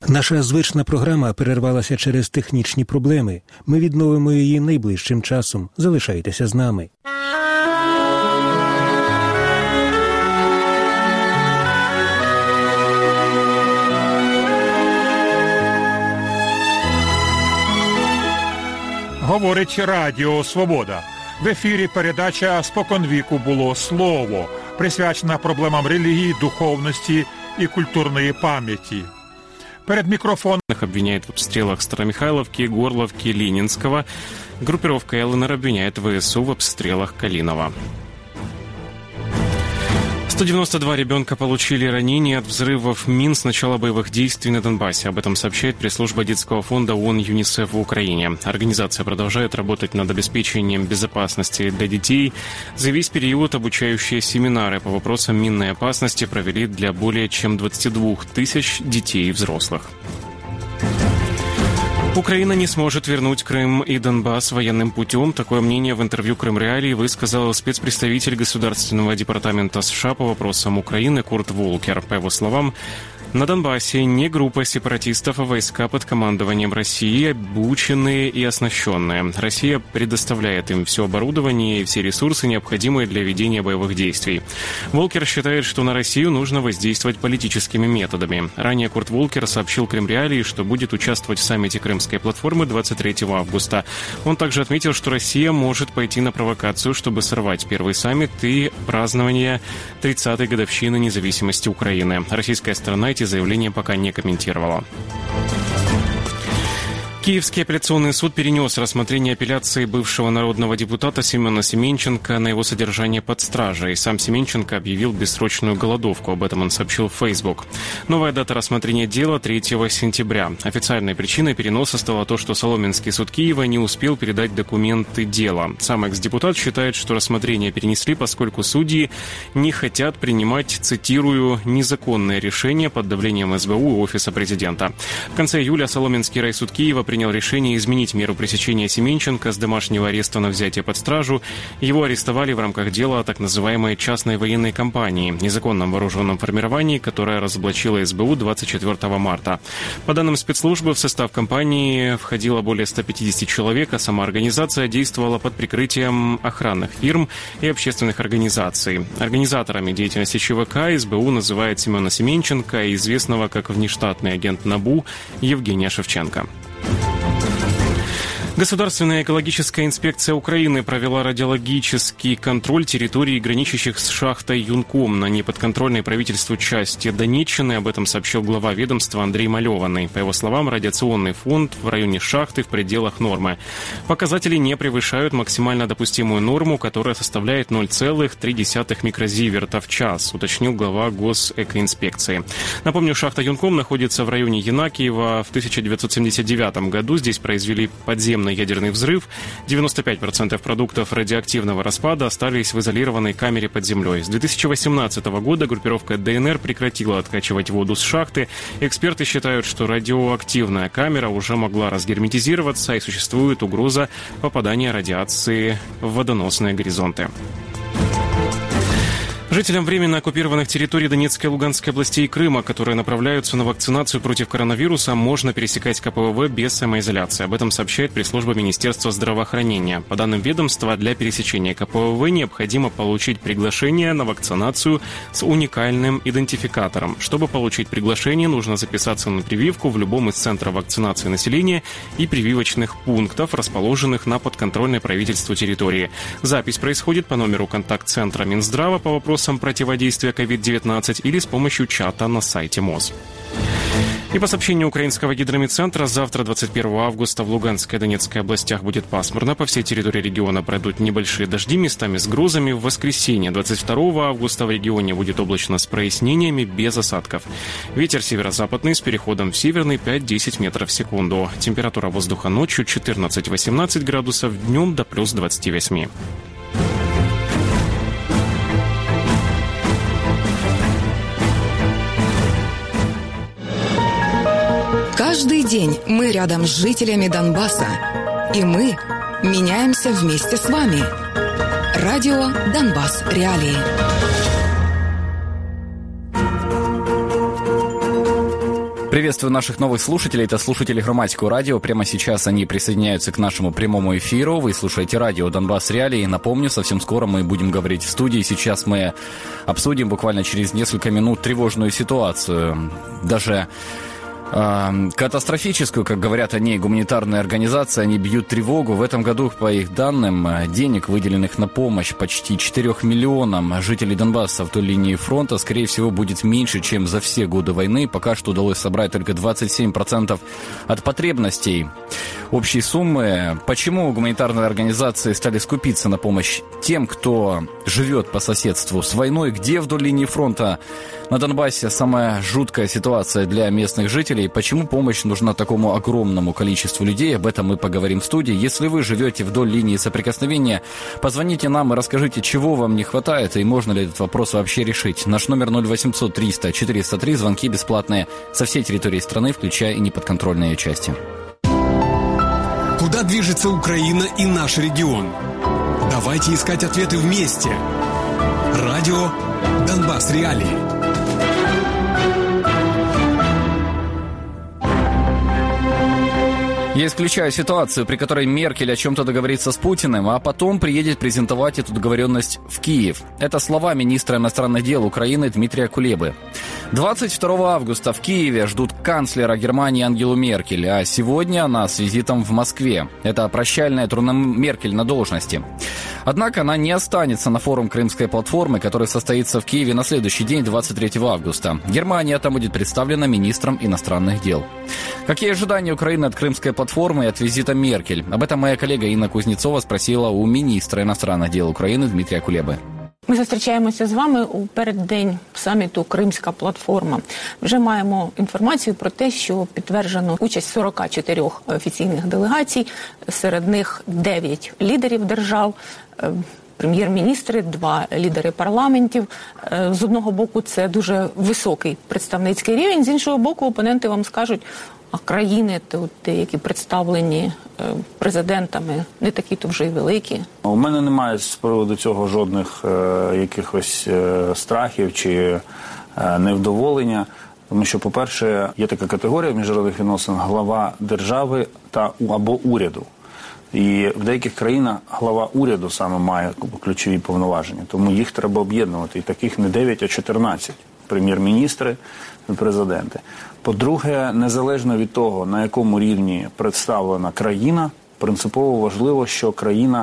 Наша звична програма перервалася через технічні проблеми. Ми відновимо її найближчим часом. Залишайтеся з нами. Говорить Радіо Свобода. В ефірі передача «Споконвіку було слово», присвячена проблемам релігії, духовності і культурної пам'яті. Перед микрофоном обвиняет в обстрелах Старомихайловки, Горловки, Ленинского. Группировка ЛНР обвиняет ВСУ в обстрелах Калинова. 192 ребенка получили ранения от взрывов мин с начала боевых действий на Донбассе. Об этом сообщает пресс-служба детского фонда ООН ЮНИСЕФ в Украине. Организация продолжает работать над обеспечением безопасности для детей. За весь период обучающие семинары по вопросам минной опасности провели для более чем 22 тысяч детей и взрослых. Украина не сможет вернуть Крым и Донбасс военным путем. Такое мнение в интервью «Крым-Реалии» высказал спецпредставитель Государственного департамента США по вопросам Украины Курт Волкер. По его словам, на Донбассе не группа сепаратистов, а войска под командованием России, обученные и оснащенные. Россия предоставляет им все оборудование и все ресурсы, необходимые для ведения боевых действий. Волкер считает, что на Россию нужно воздействовать политическими методами. Ранее Курт Волкер сообщил Крым-Реалии, что будет участвовать в саммите Крымской платформы 23 августа. Он также отметил, что Россия может пойти на провокацию, чтобы сорвать первый саммит и празднование 30-й годовщины независимости Украины. Российская сторона эти заявления пока не комментировала. Киевский апелляционный суд перенес рассмотрение апелляции бывшего народного депутата Семена Семенченко на его содержание под стражей. Сам Семенченко объявил бессрочную голодовку. Об этом он сообщил в Facebook. Новая дата рассмотрения дела 3 сентября. Официальной причиной переноса стало то, что Соломенский суд Киева не успел передать документы дела. Сам экс-депутат считает, что рассмотрение перенесли, поскольку судьи не хотят принимать, цитирую, незаконное решение под давлением СБУ и Офиса президента. В конце июля Соломенский райсуд Киева принял решение изменить меру пресечения Семенченко с домашнего ареста на взятие под стражу. Его арестовали в рамках дела о так называемой частной военной компании, незаконном вооруженном формировании, которое разоблачила СБУ 24 марта. По данным спецслужбы, в состав компании входило более 150 человек, а сама организация действовала под прикрытием охранных фирм и общественных организаций. Организаторами деятельности ЧВК СБУ называет Семена Семенченко и известного как внештатный агент НАБУ Евгения Шевченко. Государственная экологическая инспекция Украины провела радиологический контроль территорий, граничащих с шахтой Юнком на неподконтрольной правительству части Донеччины. Об этом сообщил глава ведомства Андрей Малеванный. По его словам, радиационный фонд в районе шахты в пределах нормы. Показатели не превышают максимально допустимую норму, которая составляет 0,3 микрозиверта в час, уточнил глава Госэкоинспекции. Напомню, шахта Юнком находится в районе Янакиева. В 1979 году здесь произвели подземный ядерный взрыв. 95% продуктов радиоактивного распада остались в изолированной камере под землей. С 2018 года группировка ДНР прекратила откачивать воду с шахты. Эксперты считают, что радиоактивная камера уже могла разгерметизироваться и существует угроза попадания радиации в водоносные горизонты. Жителям временно оккупированных территорий Донецкой и Луганской областей и Крыма, которые направляются на вакцинацию против коронавируса, можно пересекать КПВВ без самоизоляции. Об этом сообщает пресс-служба Министерства здравоохранения. По данным ведомства, для пересечения КПВВ необходимо получить приглашение на вакцинацию с уникальным идентификатором. Чтобы получить приглашение, нужно записаться на прививку в любом из центров вакцинации населения и прививочных пунктов, расположенных на подконтрольной правительству территории. Запись происходит по номеру контакт-центра Минздрава по вопросам противодействия COVID-19 или с помощью чата на сайте МОЗ. И по сообщению украинского гидрометцентра, завтра, 21 августа, в Луганской и Донецкой областях будет пасмурно. По всей территории региона пройдут небольшие дожди, местами с грозами. В воскресенье, 22 августа, в регионе будет облачно с прояснениями, без осадков. Ветер северо-западный с переходом в северный 5-10 метров в секунду. Температура воздуха ночью 14-18 градусов, днем до плюс 28. Каждый день мы рядом с жителями Донбасса, и мы меняемся вместе с вами. Радио «Донбасс. Реалии». Приветствую наших новых слушателей. Это слушатели Громадского радио. Прямо сейчас они присоединяются к нашему прямому эфиру. Вы слушаете радио «Донбасс Реалии». Напомню, совсем скоро мы будем говорить в студии. Сейчас мы обсудим буквально через несколько минут тревожную ситуацию. Даже катастрофическую, как говорят о ней гуманитарные организации, они бьют тревогу. В этом году, по их данным, денег, выделенных на помощь почти 4 миллионам жителей Донбасса вдоль линии фронта, скорее всего, будет меньше, чем за все годы войны. Пока что удалось собрать только 27% от потребностей общей суммы. Почему гуманитарные организации стали скупиться на помощь тем, кто живет по соседству с войной? Где вдоль линии фронта на Донбассе самая жуткая ситуация для местных жителей? Почему помощь нужна такому огромному количеству людей? Об этом мы поговорим в студии. Если вы живете вдоль линии соприкосновения, позвоните нам и расскажите, чего вам не хватает и можно ли этот вопрос вообще решить. Наш номер 0800 300 403, звонки бесплатные со всей территории страны, включая и неподконтрольные части. Куда движется Украина и наш регион? Давайте искать ответы вместе. Радио «Донбасс Реалии». Я исключаю ситуацию, при которой Меркель о чем-то договорится с Путиным, а потом приедет презентовать эту договоренность в Киев. Это слова министра иностранных дел Украины Дмитрия Кулебы. 22 августа в Киеве ждут канцлера Германии Ангелу Меркель, а сегодня она с визитом в Москве. Это прощальная турне Меркель на должности. Однако она не останется на форум Крымской платформы, который состоится в Киеве на следующий день, 23 августа. Германия там будет представлена министром иностранных дел. Какие ожидания Украины от Крымской платформы и от визита Меркель? Об этом моя коллега Інна Кузнєцова спросила у міністра иностранных дел України Дмитрія Кулеби. Ми зустрічаємося з вами у переддень саміту «Кримська платформа». Вже маємо інформацію про те, що підтверджено участь 44 офіційних делегацій, серед них 9 лідерів держав, прем'єр-міністри, 2 лідери парламентів. З одного боку, це дуже високий представницький рівень, з іншого боку, опоненти вам скажуть, а країни, які представлені президентами, не такі-то вже й великі. У мене немає з приводу цього жодних якихось страхів чи невдоволення. Тому що, по-перше, є така категорія в міжнародних відносин – глава держави або уряду. І в деяких країнах глава уряду саме має ключові повноваження. Тому їх треба об'єднувати. І таких не 9, а 14. Прем'єр-міністри, президенти. По-друге, незалежно від того, на якому рівні представлена країна, принципово важливо, що країна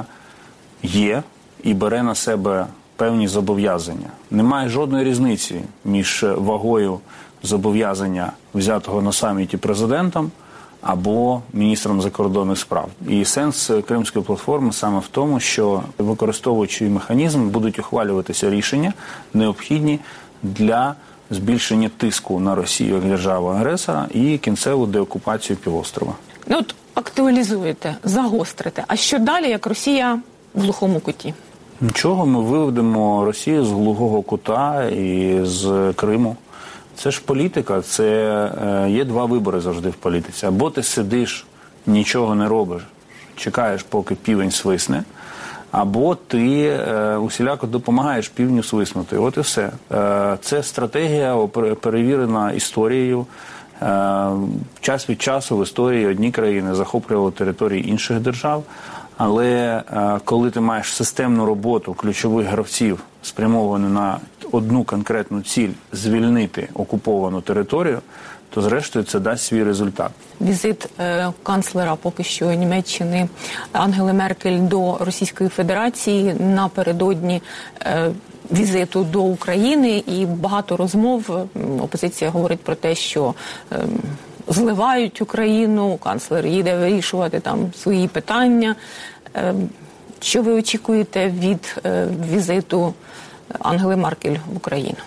є і бере на себе певні зобов'язання. Немає жодної різниці між вагою зобов'язання, взятого на саміті президентом, або міністром закордонних справ. І сенс Кримської платформи саме в тому, що, використовуючи механізм, будуть ухвалюватися рішення, необхідні для збільшення тиску на Росію як державу-агресора і кінцеву деокупацію півострова. Ну от актуалізуєте, загострите. А що далі, як Росія в глухому куті? Нічого, ми виведемо Росію з глухого кута і з Криму. Це ж політика, це є два вибори завжди в політиці. Або ти сидиш, нічого не робиш, чекаєш, поки півень свисне, або ти усіляко допомагаєш півню свиснути. От і все. Це стратегія, перевірена історією. Час від часу в історії одні країни захоплювали території інших держав, але коли ти маєш системну роботу ключових гравців, спрямовану на одну конкретну ціль – звільнити окуповану територію, то зрештою це дасть свій результат. Візит канцлера поки що Німеччини Ангели Меркель до Російської Федерації напередодні візиту до України, і багато розмов. Опозиція говорить про те, що зливають Україну, канцлер їде вирішувати там свої питання. Що ви очікуєте від візиту Ангели Меркель в Україну?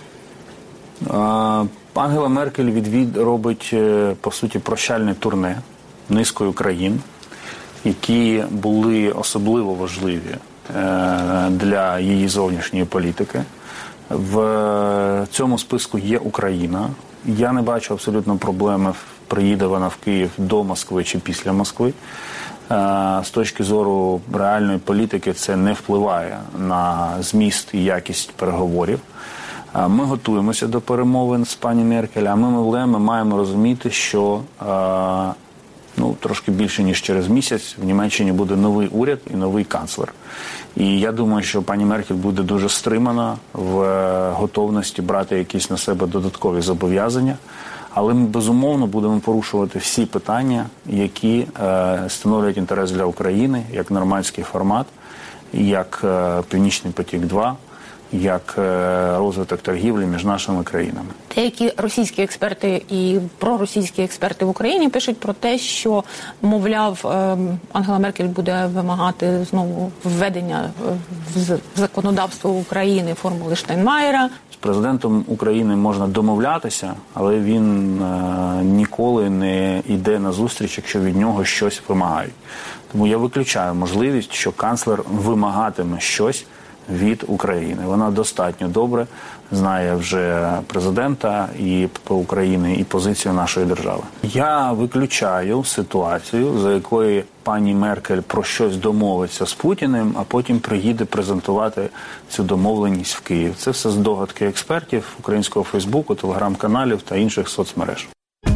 Ангела Меркель робить, по суті, прощальне турне низкою країн, які були особливо важливі для її зовнішньої політики. В цьому списку є Україна. Я не бачу абсолютно проблеми, приїде вона в Київ до Москви чи після Москви. З точки зору реальної політики це не впливає на зміст і якість переговорів. Ми готуємося до перемовин з пані Меркель, а ми маємо розуміти, що трошки більше, ніж через місяць в Німеччині буде новий уряд і новий канцлер. І я думаю, що пані Меркель буде дуже стримана в готовності брати якісь на себе додаткові зобов'язання. Але ми, безумовно, будемо порушувати всі питання, які становлять інтерес для України, як нормандський формат, як Північний потік-2, як розвиток торгівлі між нашими країнами. Деякі російські експерти і проросійські експерти в Україні пишуть про те, що, мовляв, Ангела Меркель буде вимагати знову введення в законодавство України формули Штайнмаєра. З президентом України можна домовлятися, але він ніколи не йде на зустріч, якщо від нього щось вимагають. Тому я виключаю можливість, що канцлер вимагатиме щось від України. Вона достатньо добре знає вже президента і України, і позицію нашої держави. Я виключаю ситуацію, за якої пані Меркель про щось домовиться з Путіним, а потім приїде презентувати цю домовленість в Київ. Це все здогадки експертів українського Фейсбуку, телеграм-каналів та інших соцмереж.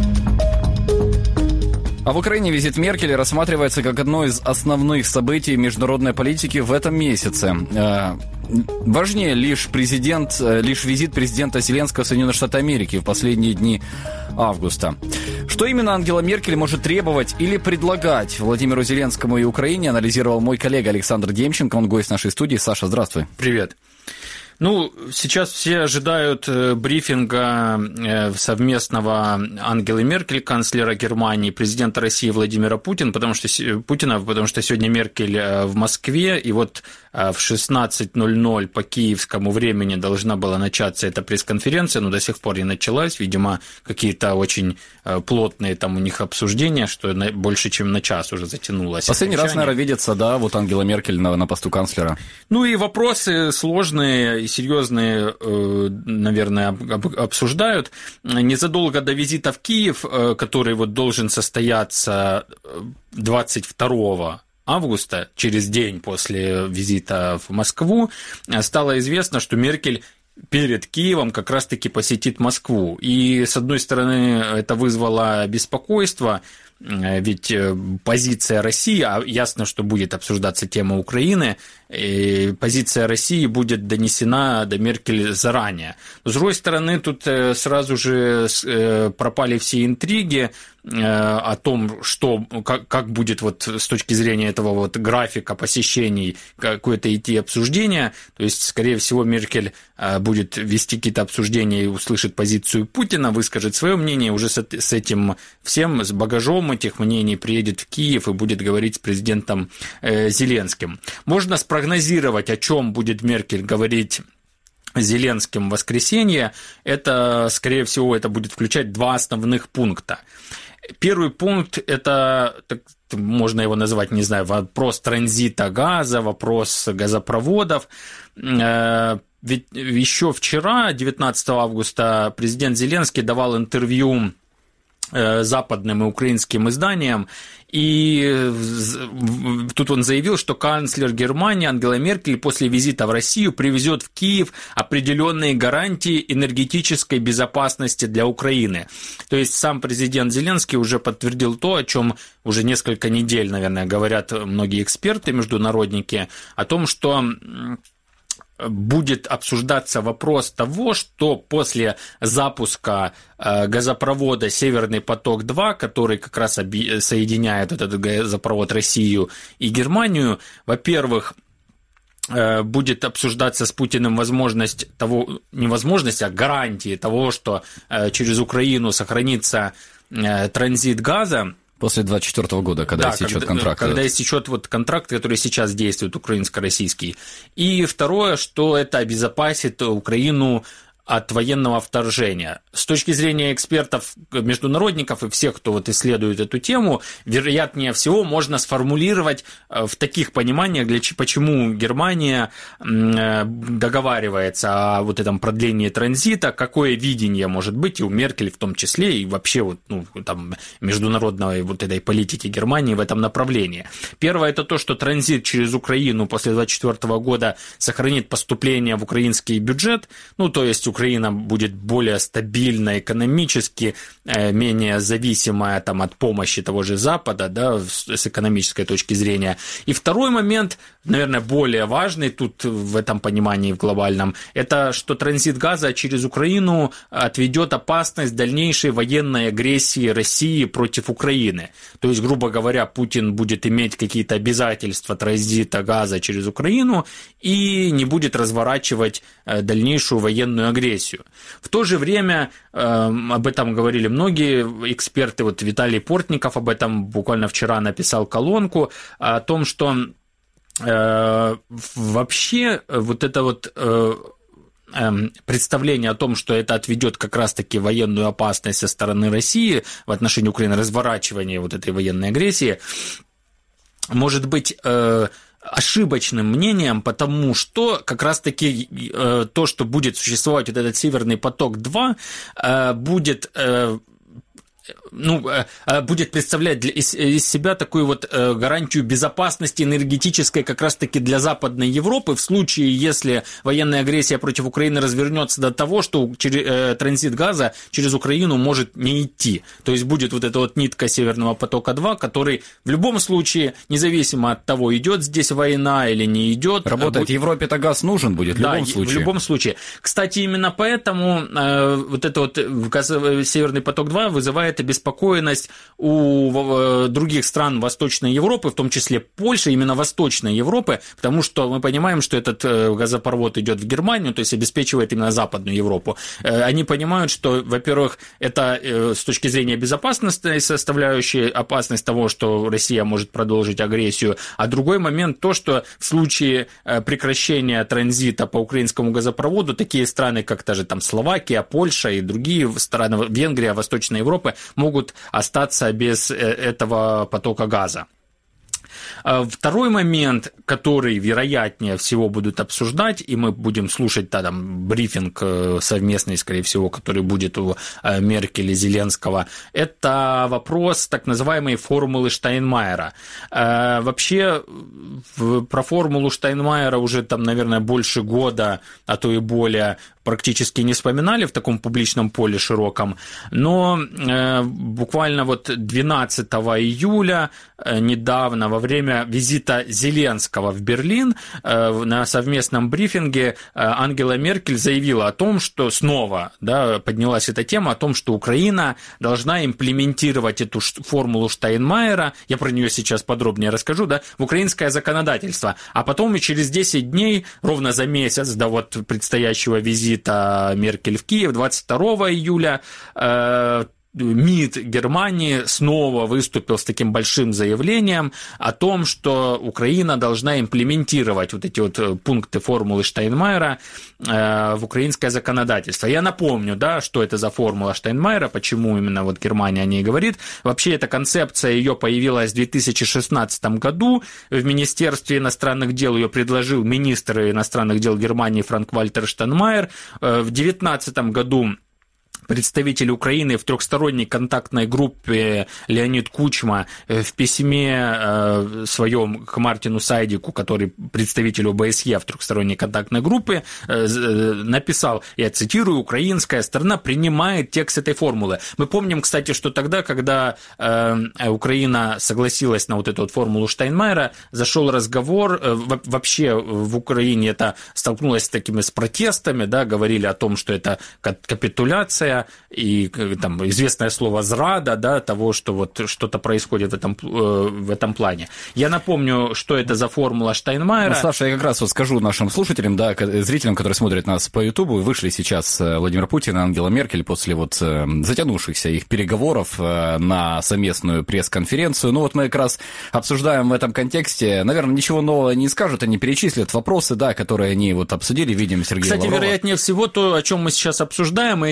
А в Украине визит Меркель рассматривается как одно из основных событий международной политики в этом месяце. Важнее лишь визит президента Зеленского в Соединенные Штаты Америки в последние дни августа. Что именно Ангела Меркель может требовать или предлагать Владимиру Зеленскому и Украине, анализировал мой коллега Александр Демченко, он гость нашей студии. Саша, здравствуй. Привет. Сейчас все ожидают брифинга совместного Ангелы Меркель, канцлера Германии, президента России Владимира Путина, потому что сегодня Меркель в Москве, и вот в 16:00 по киевскому времени должна была начаться эта пресс-конференция, но до сих пор не началась, видимо, какие-то очень плотные там у них обсуждения, что больше, чем на час уже затянулось. Последний раз, наверное, видится, да, вот Ангела Меркель на посту канцлера. И вопросы сложные и серьезные, наверное, обсуждают. Незадолго до визита в Киев, который вот должен состояться 22 августа, через день после визита в Москву, стало известно, что Меркель перед Киевом как раз-таки посетит Москву. И, с одной стороны, это вызвало беспокойство, ведь позиция России, а ясно, что будет обсуждаться тема Украины, и позиция России будет донесена до Меркель заранее. С другой стороны, тут сразу же пропали все интриги о том, как будет вот с точки зрения этого вот графика посещений какое-то идти обсуждение. То есть, скорее всего, Меркель будет вести какие-то обсуждения и услышит позицию Путина, выскажет свое мнение, уже с этим всем, с багажом этих мнений приедет в Киев и будет говорить с президентом Зеленским. Можно спрогнозировать, о чем будет Меркель говорить Зеленским в воскресенье. Это, скорее всего, это будет включать два основных пункта. Первый пункт – это, можно его назвать, не знаю, вопрос транзита газа, вопрос газопроводов. Ведь еще вчера, 19 августа, президент Зеленский давал интервью западным и украинским изданиям, и тут он заявил, что канцлер Германии Ангела Меркель после визита в Россию привезет в Киев определенные гарантии энергетической безопасности для Украины. То есть сам президент Зеленский уже подтвердил то, о чем уже несколько недель, наверное, говорят многие эксперты, международники, о том, что будет обсуждаться вопрос того, что после запуска газопровода «Северный поток-2», который как раз соединяет этот газопровод Россию и Германию, во-первых, будет обсуждаться с Путиным возможность того, не возможность, а гарантии того, что через Украину сохранится транзит газа. После 2024 года, когда истечет контракт. Когда истечет вот контракт, который сейчас действует, украинско-российский. И второе, что это обезопасит Украину от военного вторжения. С точки зрения экспертов, международников и всех, кто вот исследует эту тему, вероятнее всего можно сформулировать в таких пониманиях, почему Германия договаривается о вот этом продлении транзита, какое видение может быть и у Меркель в том числе, и вообще вот, там, международной вот этой политики Германии в этом направлении. Первое – это то, что транзит через Украину после 2024 года сохранит поступление в украинский бюджет, то есть Украина будет более стабильна экономически, менее зависимая там, от помощи того же Запада, да, с экономической точки зрения. И второй момент, наверное, более важный тут в этом понимании в глобальном, это что транзит газа через Украину отведет опасность дальнейшей военной агрессии России против Украины. То есть, грубо говоря, Путин будет иметь какие-то обязательства транзита газа через Украину и не будет разворачивать дальнейшую военную агрессию. В то же время, об этом говорили многие эксперты, вот Виталий Портников об этом буквально вчера написал колонку, о том, что вообще вот это вот представление о том, что это отведет как раз-таки военную опасность со стороны России в отношении Украины, разворачивание вот этой военной агрессии, может быть ошибочным мнением, потому что как раз-таки то, что будет существовать вот этот Северный поток-2, будет представлять из себя такую вот гарантию безопасности энергетической как раз-таки для Западной Европы в случае, если военная агрессия против Украины развернется до того, что транзит газа через Украину может не идти. То есть будет вот эта вот нитка Северного потока-2, который в любом случае, независимо от того, идет здесь война или не идет... Работает в Европе-то газ нужен будет в любом случае. В любом случае. Кстати, именно поэтому вот это вот Северный поток-2 вызывает обеспокоенность у других стран Восточной Европы, в том числе Польши, именно Восточной Европы, потому что мы понимаем, что этот газопровод идет в Германию, то есть обеспечивает именно Западную Европу. Они понимают, что, во-первых, это с точки зрения безопасности составляющая опасность того, что Россия может продолжить агрессию, а другой момент то, что в случае прекращения транзита по украинскому газопроводу такие страны, как та же там Словакия, Польша и другие страны, Венгрия, Восточной Европы, могут остаться без этого потока газа. Второй момент, который, вероятнее всего, будут обсуждать, и мы будем слушать там брифинг совместный, скорее всего, который будет у Меркель и Зеленского, это вопрос так называемой формулы Штайнмайера. Вообще, про формулу Штайнмайера уже там, наверное, больше года, а то и более, практически не вспоминали в таком публичном поле широком, но буквально вот 12 июля недавно во время визита Зеленского в Берлин на совместном брифинге Ангела Меркель заявила о том, что снова поднялась эта тема о том, что Украина должна имплементировать эту формулу Штайнмайера, я про нее сейчас подробнее расскажу, в украинское законодательство, а потом и через 10 дней, ровно за месяц до вот предстоящего визита Меркель в Киев 22 июля МИД Германии снова выступил с таким большим заявлением о том, что Украина должна имплементировать вот эти вот пункты формулы Штайнмайера в украинское законодательство. Я напомню, что это за формула Штайнмайера, почему именно вот Германия о ней говорит. Вообще эта концепция, ее появилась в 2016 году. В Министерстве иностранных дел ее предложил министр иностранных дел Германии Франк-Вальтер Штайнмайер. В 2019 году представитель Украины в трехсторонней контактной группе Леонид Кучма в письме своем к Мартину Сайдику, который представитель ОБСЕ в трехсторонней контактной группе, написал, я цитирую, «Украинская сторона принимает текст этой формулы». Мы помним, кстати, что тогда, когда Украина согласилась на вот эту вот формулу Штайнмайера, зашел разговор, вообще в Украине это столкнулось с протестами, говорили о том, что это капитуляция, и там известное слово «зрада», того, что вот что-то происходит в этом плане. Я напомню, что это за формула Штайнмайера. Саша, я как раз вот скажу нашим слушателям, зрителям, которые смотрят нас по Ютубу, вышли сейчас Владимир Путин и Ангела Меркель после вот затянувшихся их переговоров на совместную пресс-конференцию. Вот мы как раз обсуждаем в этом контексте, наверное, ничего нового не скажут, они перечислят вопросы, которые они вот обсудили, видим Сергея Лаврова. Кстати, вероятнее всего, то, о чем мы сейчас обсуждаем, и эти пункты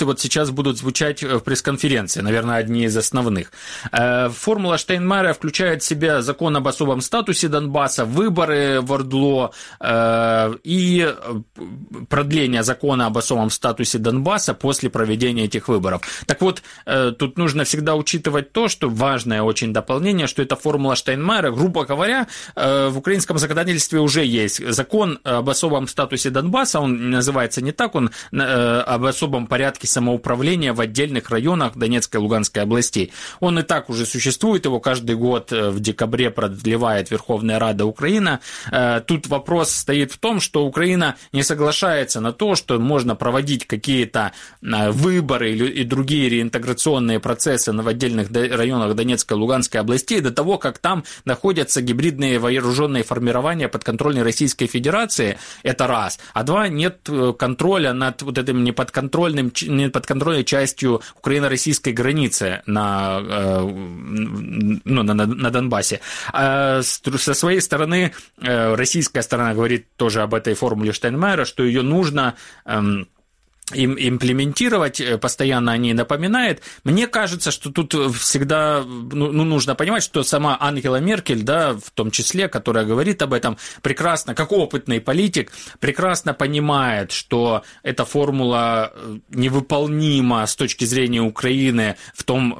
пункты вот сейчас будут звучать в пресс-конференции, наверное, одни из основных. Формула Штайнмайера включает в себя закон об особом статусе Донбасса, выборы в ОРДЛО и продление закона об особом статусе Донбасса после проведения этих выборов. Так вот, тут нужно всегда учитывать то, что важное очень дополнение, что эта формула Штайнмайера, грубо говоря, в украинском законодательстве уже есть закон об особом статусе Донбасса, он называется не так, он об особом порядке самоуправления в отдельных районах Донецкой и Луганской областей. Он и так уже существует, его каждый год в декабре продлевает Верховная Рада Украины. Тут вопрос стоит в том, что Украина не соглашается на то, что можно проводить какие-то выборы и другие реинтеграционные процессы в отдельных районах Донецкой и Луганской областей до того, как там находятся гибридные вооруженные формирования подконтрольной Российской Федерации, это раз. А два, нет контроля над вот этим неподконтрольной частью украино-российской границы на Донбассе. А со своей стороны, российская сторона говорит тоже об этой формуле Штайнмайера, что ее нужно им имплементировать, постоянно о ней напоминает. Мне кажется, что тут всегда нужно понимать, что сама Ангела Меркель, да, в том числе, которая говорит об этом, прекрасно, как опытный политик, прекрасно понимает, что эта формула невыполнима с точки зрения Украины в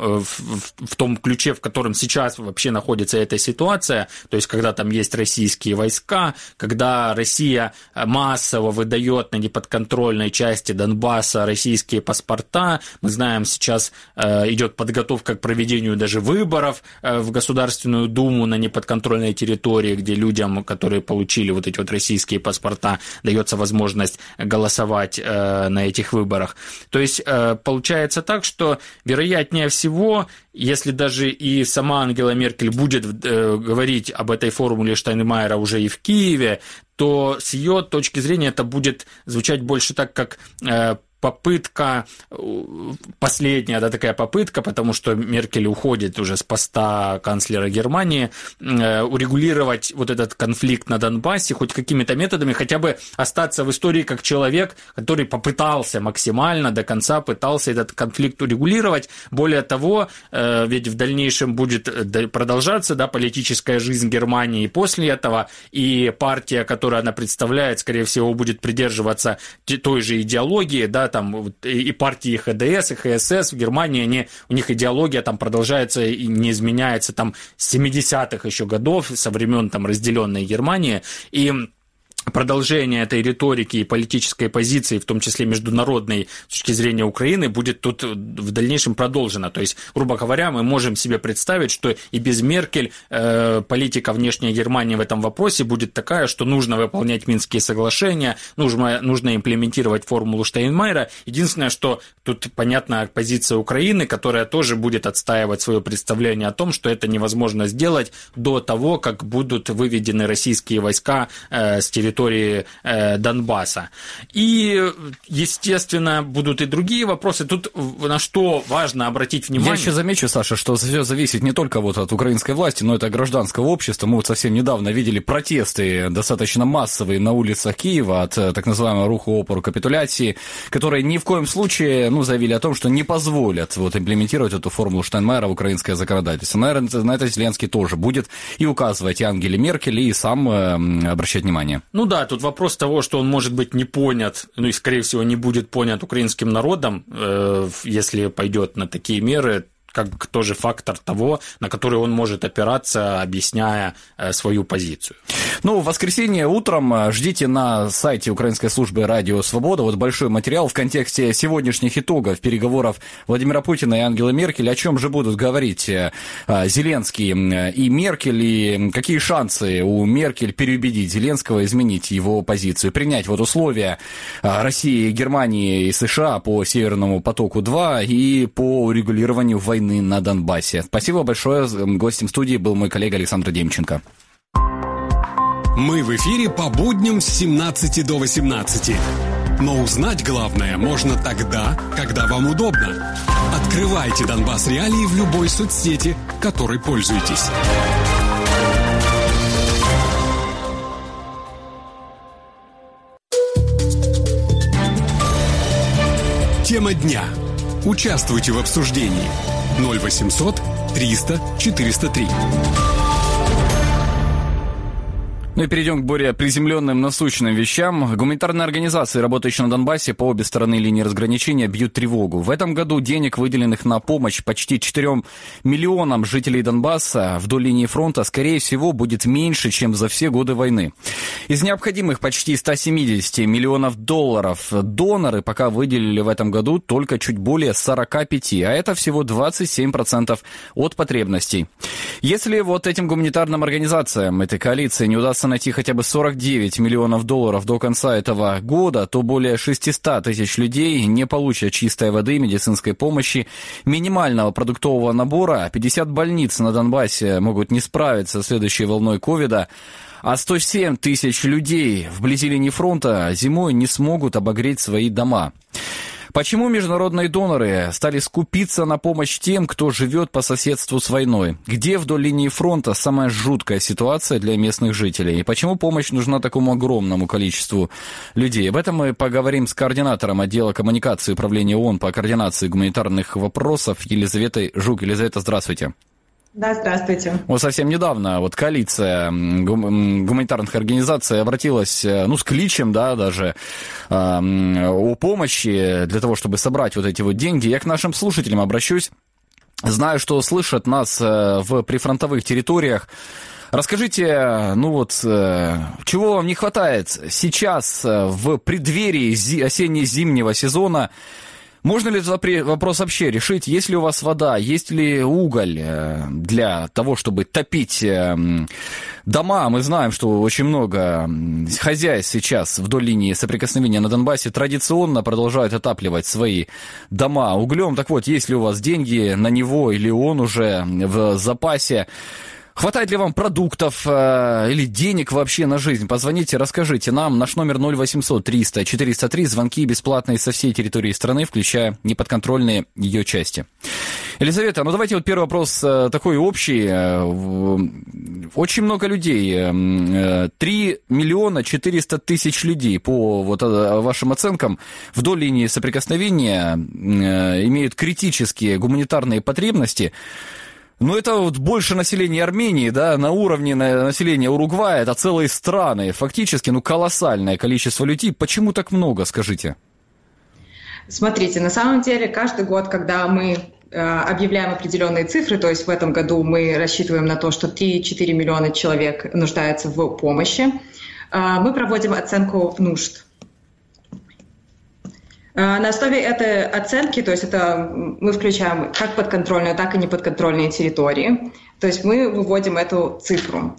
том ключе, в котором сейчас вообще находится эта ситуация, то есть когда там есть российские войска, когда Россия массово выдает на неподконтрольной части Донбасса российские паспорта. Мы знаем, сейчас идет подготовка к проведению даже выборов в Государственную Думу на неподконтрольной территории, где людям, которые получили вот эти вот российские паспорта, дается возможность голосовать на этих выборах. То есть получается так, что вероятнее всего, если даже и сама Ангела Меркель будет говорить об этой формуле Штайнмайера уже и в Киеве, то с ее точки зрения это будет звучать больше так, как попытка, последняя, да, такая попытка, потому что Меркель уходит уже с поста канцлера Германии, урегулировать вот этот конфликт на Донбассе хоть какими-то методами, хотя бы остаться в истории как человек, который попытался максимально до конца, пытался этот конфликт урегулировать. Более того, ведь в дальнейшем будет продолжаться, да, политическая жизнь Германии после этого, и партия, которую она представляет, скорее всего, будет придерживаться той же идеологии, да, там и партии ХДС, и ХСС в Германии, у них идеология там продолжается и не изменяется там с 70-х еще годов, со времен там разделенной Германии, и продолжение этой риторики и политической позиции, в том числе международной с точки зрения Украины, будет тут в дальнейшем продолжено. То есть, грубо говоря, мы можем себе представить, что и без Меркель политика внешней Германии в этом вопросе будет такая, что нужно выполнять Минские соглашения, нужно имплементировать формулу Штайнмайера. Единственное, что тут понятна позиция Украины, которая тоже будет отстаивать свое представление о том, что это невозможно сделать до того, как будут выведены российские войска с территории Донбасса. И, естественно, будут и другие вопросы. Тут на что важно обратить внимание. Я еще замечу, Саша, что все зависит не только вот от украинской власти, но и от гражданского общества. Мы вот совсем недавно видели протесты достаточно массовые на улицах Киева от так называемого руху опору капитуляции, которые ни в коем случае заявили о том, что не позволят вот имплементировать эту формулу Штайнмайера в украинское законодательство. Наверное, на это Зеленский тоже будет и указывать и Ангеле Меркель, и сам обращать внимание. Ну да, тут вопрос того, что он может быть не понят, и, скорее всего, не будет понят украинским народом, если пойдет на такие меры, как тоже фактор того, на который он может опираться, объясняя свою позицию. В воскресенье утром ждите на сайте Украинской службы «Радио Свобода» вот большой материал в контексте сегодняшних итогов переговоров Владимира Путина и Ангелы Меркель. О чем же будут говорить Зеленский и Меркель, и какие шансы у Меркель переубедить Зеленского изменить его позицию, принять вот условия России, Германии и США по Северному потоку-2 и по урегулированию войны на Донбассе. Спасибо большое. Гостем студии был мой коллега Александр Демченко. Мы в эфире по будням с 17 до 18. Но узнать главное можно тогда, когда вам удобно. Открывайте Донбасс Реалии в любой соцсети, которой пользуетесь. Тема дня. Участвуйте в обсуждении. 0800 300 403. Ну и перейдем к более приземленным, насущным вещам. Гуманитарные организации, работающие на Донбассе по обе стороны линии разграничения, бьют тревогу. В этом году денег, выделенных на помощь почти 4 миллионам жителей Донбасса вдоль линии фронта, скорее всего, будет меньше, чем за все годы войны. Из необходимых почти 170 миллионов долларов доноры пока выделили в этом году только чуть более 45, а это всего 27% от потребностей. Если вот этим гуманитарным организациям, этой коалиции, не удастся найти хотя бы 49 миллионов долларов до конца этого года, то более 600 тысяч людей не получат чистой воды, медицинской помощи, минимального продуктового набора, 50 больниц на Донбассе могут не справиться с следующей волной ковида, а 107 тысяч людей вблизи линии фронта зимой не смогут обогреть свои дома. Почему международные доноры стали скупиться на помощь тем, кто живет по соседству с войной? Где вдоль линии фронта самая жуткая ситуация для местных жителей? И почему помощь нужна такому огромному количеству людей? Об этом мы поговорим с координатором отдела коммуникации Управления ООН по координации гуманитарных вопросов Елизаветой Жук. Елизавета, здравствуйте. Да, здравствуйте. Вот совсем недавно вот коалиция гуманитарных организаций обратилась, с кличем, да, даже о помощи для того, чтобы собрать вот эти вот деньги. Я к нашим слушателям обращусь. Знаю, что слышат нас в прифронтовых территориях. Расскажите, чего вам не хватает сейчас в преддверии осенне-зимнего сезона? Можно ли этот вопрос вообще решить? Есть ли у вас вода? Есть ли уголь для того, чтобы топить дома? Мы знаем, что очень много хозяйств сейчас вдоль линии соприкосновения на Донбассе традиционно продолжают отапливать свои дома углем. Так вот, есть ли у вас деньги на него или он уже в запасе? Хватает ли вам продуктов или денег вообще на жизнь? Позвоните, расскажите нам. Наш номер 0800 300 403. Звонки бесплатные со всей территории страны, включая неподконтрольные ее части. Елизавета, давайте вот первый вопрос такой общий. Очень много людей. 3 миллиона 400 тысяч людей, по вашим оценкам, вдоль линии соприкосновения имеют критические гуманитарные потребности. Но это вот больше населения Армении, да, на уровне населения Уругвая, это целые страны, фактически, колоссальное количество людей. Почему так много, скажите? Смотрите, на самом деле, каждый год, когда мы объявляем определенные цифры, то есть в этом году мы рассчитываем на то, что 3-4 миллиона человек нуждаются в помощи, мы проводим оценку нужд. На основе этой оценки, то есть это мы включаем как подконтрольные, так и неподконтрольные территории, то есть мы выводим эту цифру.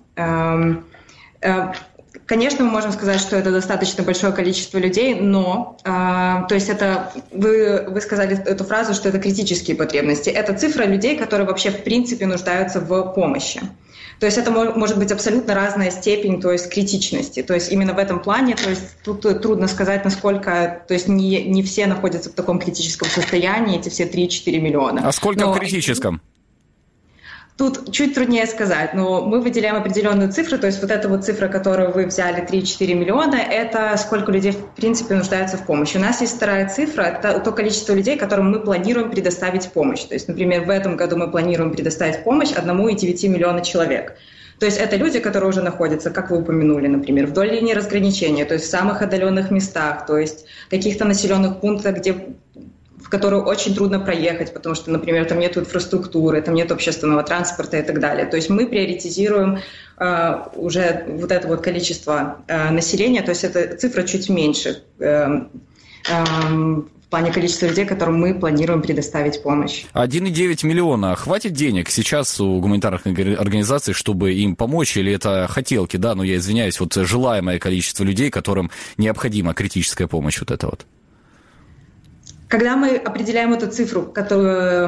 Конечно, мы можем сказать, что это достаточно большое количество людей, но, то есть это, вы сказали эту фразу, что это критические потребности. Это цифра людей, которые вообще в принципе нуждаются в помощи. То есть это может быть абсолютно разная степень, то есть критичности. То есть именно в этом плане, то есть тут трудно сказать, насколько, то есть не все находятся в таком критическом состоянии, эти все 3-4 миллиона. А сколько в критическом? Тут чуть труднее сказать, но мы выделяем определенную цифру, то есть вот эта вот цифра, которую вы взяли, 3-4 миллиона, это сколько людей в принципе нуждаются в помощи. У нас есть вторая цифра, это то количество людей, которым мы планируем предоставить помощь. То есть, например, в этом году мы планируем предоставить помощь 1,9 миллиона человек. То есть это люди, которые уже находятся, как вы упомянули, например, вдоль линии разграничения, то есть в самых отдаленных местах, то есть в каких-то населенных пунктах, в которую очень трудно проехать, потому что, например, там нет инфраструктуры, там нет общественного транспорта и так далее. То есть мы приоритизируем уже вот это вот количество населения, то есть эта цифра чуть меньше в плане количества людей, которым мы планируем предоставить помощь. 1,9 миллиона. Хватит денег сейчас у гуманитарных организаций, чтобы им помочь, или это хотелки, да, я извиняюсь, желаемое количество людей, которым необходима критическая помощь вот это вот? Когда мы определяем эту цифру, когда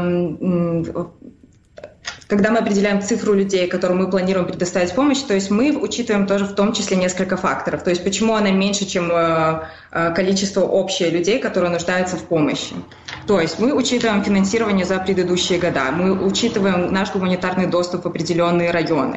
мы определяем цифру людей, которым мы планируем предоставить помощь, то есть мы учитываем тоже в том числе несколько факторов. То есть почему она меньше, чем количество общее людей, которые нуждаются в помощи. То есть мы учитываем финансирование за предыдущие года, мы учитываем наш гуманитарный доступ в определенные районы.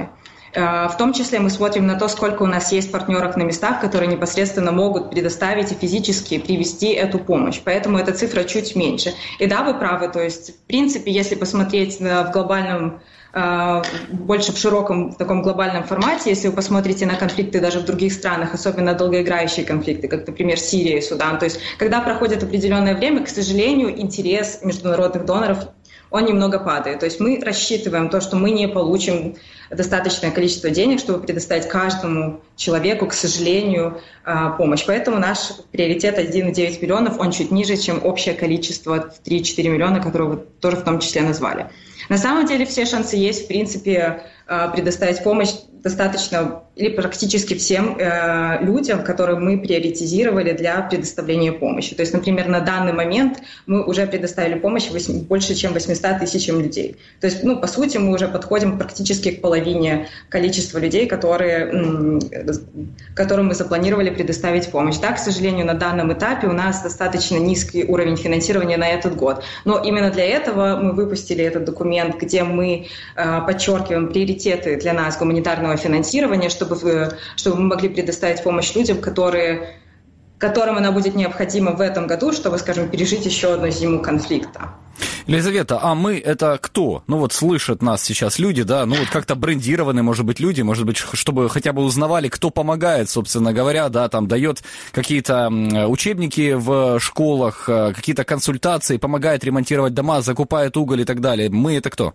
В том числе мы смотрим на то, сколько у нас есть партнеров на местах, которые непосредственно могут предоставить и физически привести эту помощь. Поэтому эта цифра чуть меньше. И да, вы правы, то есть, в принципе, если посмотреть в глобальном, больше в широком таком глобальном формате, если вы посмотрите на конфликты даже в других странах, особенно долгоиграющие конфликты, как, например, Сирия и Судан, то есть, когда проходит определенное время, к сожалению, интерес международных доноров он немного падает. То есть мы рассчитываем то, что мы не получим достаточное количество денег, чтобы предоставить каждому человеку, к сожалению, помощь. Поэтому наш приоритет 1,9 миллионов, он чуть ниже, чем общее количество 3-4 миллиона, которое вы тоже в том числе назвали. На самом деле все шансы есть, в принципе, предоставить помощь достаточно или практически всем людям, которые мы приоритизировали для предоставления помощи. То есть, например, на данный момент мы уже предоставили помощь больше, чем 800 тысячам людей. То есть, по сути, мы уже подходим практически к половине количества людей, которым мы запланировали предоставить помощь. Да, к сожалению, на данном этапе у нас достаточно низкий уровень финансирования на этот год. Но именно для этого мы выпустили этот документ, где мы подчеркиваем приоритеты для нас гуманитарного финансирования, чтобы мы могли предоставить помощь людям, которым она будет необходима в этом году, чтобы, скажем, пережить еще одну зиму конфликта. Елизавета, а мы это кто? Слышат нас сейчас люди, да, как-то брендированы, может быть, люди, может быть, чтобы хотя бы узнавали, кто помогает, собственно говоря, да, там дает какие-то учебники в школах, какие-то консультации, помогает ремонтировать дома, закупает уголь и так далее. Мы это кто?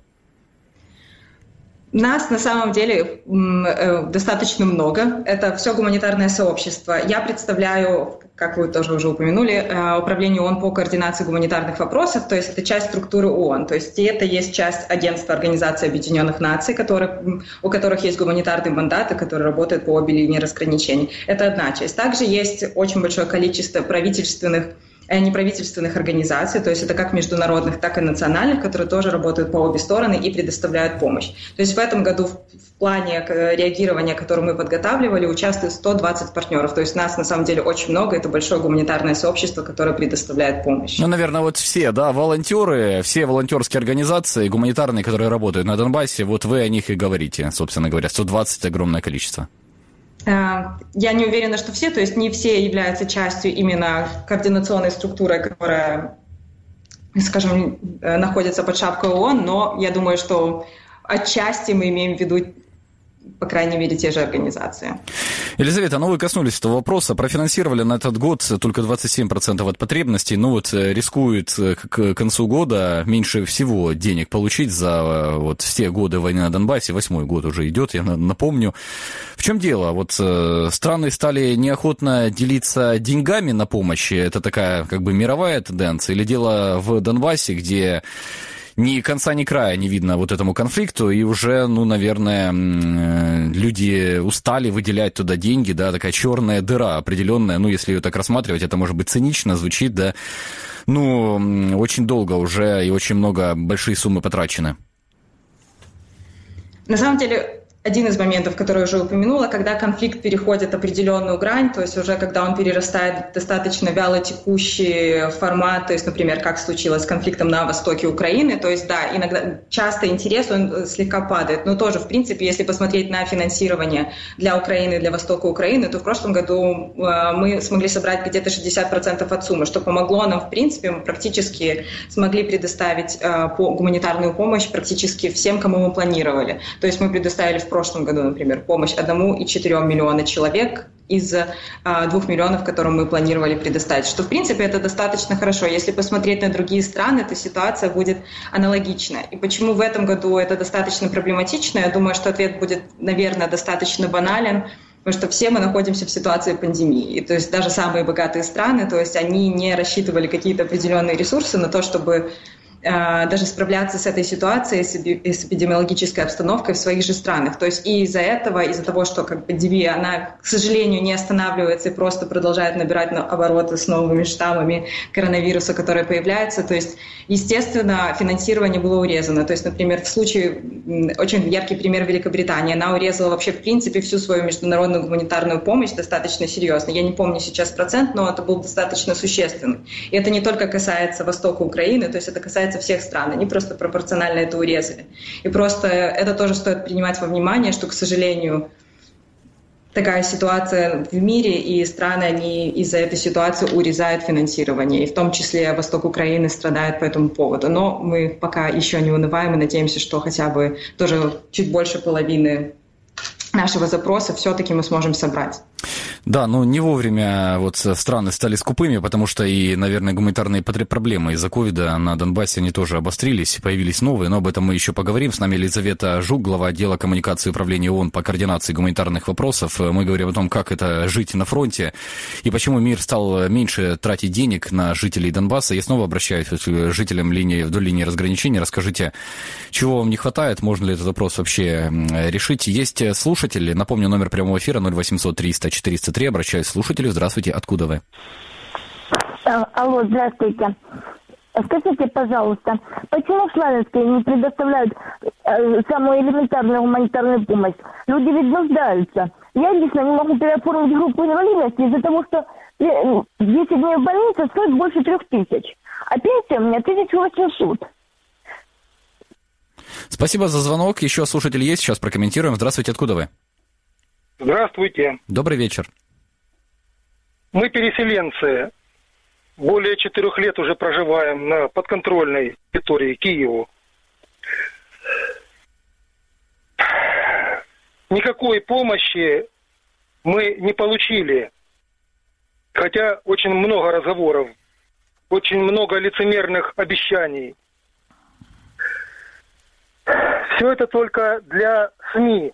Нас на самом деле достаточно много. Это все гуманитарное сообщество. Я представляю, как вы тоже уже упомянули, управление ООН по координации гуманитарных вопросов, то есть это часть структуры ООН. То есть это есть часть агентства Организации Объединенных Наций, у которых есть гуманитарные мандаты, которые работают по обе линии разграничений. Это одна часть. Также есть очень большое количество неправительственных организаций, то есть это как международных, так и национальных, которые тоже работают по обе стороны и предоставляют помощь. То есть в этом году в плане реагирования, которое мы подготавливали, участвует 120 партнеров. То есть нас на самом деле очень много, это большое гуманитарное сообщество, которое предоставляет помощь. Наверное, все, да, волонтеры, все волонтерские организации гуманитарные, которые работают на Донбассе, вы о них и говорите, собственно говоря, 120 огромное количество. Я не уверена, что все, то есть не все являются частью именно координационной структуры, которая, скажем, находится под шапкой ООН, но я думаю, что отчасти мы имеем в виду, по крайней мере, те же организации. Елизавета, вы коснулись этого вопроса. Профинансировали на этот год только 27% от потребностей. Рискует к концу года меньше всего денег получить за все годы войны на Донбассе. 8-й год уже идет, я напомню. В чем дело? Страны стали неохотно делиться деньгами на помощь. Это такая мировая тенденция? Или дело в Донбассе, где ни конца, ни края не видно этому конфликту, и уже, наверное, люди устали выделять туда деньги, да, такая черная дыра определенная, если ее так рассматривать, это может быть цинично звучит, да, очень долго уже и очень много, большие суммы потрачены. На самом деле, один из моментов, который я уже упомянула, когда конфликт переходит определенную грань, то есть уже когда он перерастает в достаточно вялотекущий формат, то есть, например, как случилось с конфликтом на востоке Украины, то есть, да, иногда часто интерес, он слегка падает, но тоже, в принципе, если посмотреть на финансирование для Украины, для востока Украины, то в прошлом году мы смогли собрать где-то 60% от суммы, что помогло нам, в принципе, мы практически смогли предоставить гуманитарную помощь практически всем, кому мы планировали. То есть мы предоставили в прошлом году, например, помощь 1,4 миллиона человек из 2 миллионов, которым мы планировали предоставить. Что, в принципе, это достаточно хорошо. Если посмотреть на другие страны, то ситуация будет аналогична. И почему в этом году это достаточно проблематично? Я думаю, что ответ будет, наверное, достаточно банален, потому что все мы находимся в ситуации пандемии. И, то есть даже самые богатые страны, то есть они не рассчитывали какие-то определенные ресурсы на то, чтобы даже справляться с этой ситуацией, с эпидемиологической обстановкой в своих же странах. То есть и из-за того, что пандемия, она, к сожалению, не останавливается и просто продолжает набирать обороты с новыми штаммами коронавируса, которые появляются, то есть, естественно, финансирование было урезано. То есть, например, в случае, очень яркий пример Великобритании, она урезала вообще, в принципе, всю свою международную гуманитарную помощь достаточно серьезно. Я не помню сейчас процент, но это был достаточно существенный. И это не только касается востока Украины, то есть это касается касается всех стран, они просто пропорционально это урезали. И просто это тоже стоит принимать во внимание, что, к сожалению, такая ситуация в мире, и страны, они из-за этой ситуации урезают финансирование, и в том числе восток Украины страдает по этому поводу. Но мы пока еще не унываем и надеемся, что хотя бы тоже чуть больше половины нашего запроса все-таки мы сможем собрать. Да, но не вовремя вот страны стали скупыми, потому что и, наверное, гуманитарные проблемы из-за ковида на Донбассе, они тоже обострились, появились новые, но об этом мы еще поговорим. С нами Елизавета Жук, глава отдела коммуникации управления ООН по координации гуманитарных вопросов. Мы говорим о том, как это жить на фронте и почему мир стал меньше тратить денег на жителей Донбасса. Я снова обращаюсь к жителям вдоль линии разграничения. Расскажите, чего вам не хватает, можно ли этот вопрос вообще решить. Есть слушатели, напомню, номер прямого эфира 0800 300 403. Обращаюсь к слушателю. Здравствуйте, откуда вы? Алло, здравствуйте. Скажите, пожалуйста, почему в Славянске не предоставляют самую элементарную гуманитарную помощь? Люди ведь нуждаются. Я лично не могу переоформить группу инвалидности из-за того, что 10 дней в больнице стоит больше 3000, а пенсия у меня 1800. Спасибо за звонок. Еще слушатель есть, сейчас прокомментируем. Здравствуйте, откуда вы? Здравствуйте. Добрый вечер. Мы переселенцы. Более 4 лет уже проживаем на подконтрольной территории Киеву. Никакой помощи мы не получили. Хотя очень много разговоров, очень много лицемерных обещаний. Все это только для СМИ.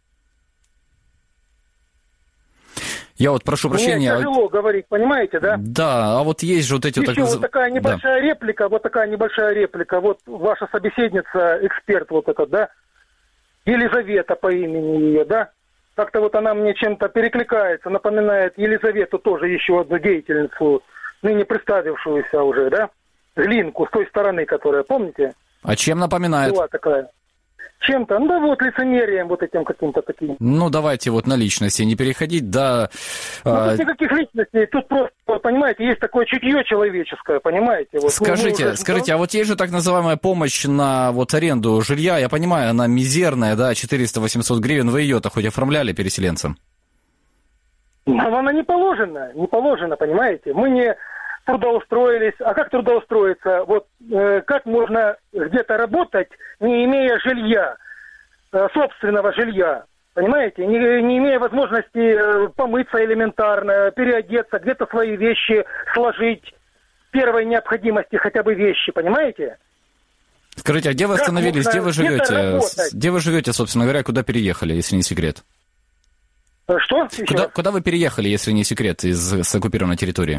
Я вот прошу прощения. Мне тяжело говорить, понимаете, да? Да, а вот есть же вот эти... Еще вот такая небольшая реплика, вот ваша собеседница, эксперт вот этот, да? Елизавета по имени ее, да? Как-то вот она мне чем-то перекликается, напоминает Елизавету, тоже еще одну деятельницу, ныне представившуюся уже, да? Глинку с той стороны, которая, помните? А чем напоминает? Была такая. Чем-то, ну да вот лицемерием вот этим каким-то таким. Ну давайте вот на личности не переходить, да. Ну тут никаких личностей, тут просто, понимаете, есть такое чутье человеческое, понимаете. Вот, скажите, а вот есть же так называемая помощь на вот аренду жилья, я понимаю, она мизерная, да, 400-800 гривен, вы ее-то хоть оформляли переселенцам? Но она не положена, понимаете, мы не трудоустроились. А как трудоустроиться? Вот как можно где-то работать, не имея жилья, собственного жилья? Понимаете? Не имея возможности помыться элементарно, переодеться, где-то свои вещи сложить, первой необходимости хотя бы вещи, понимаете? Скажите, а где вы остановились, где вы живете? Где вы живете, собственно говоря, куда переехали, если не секрет? Что? Куда вы переехали, если не секрет, с оккупированной территории?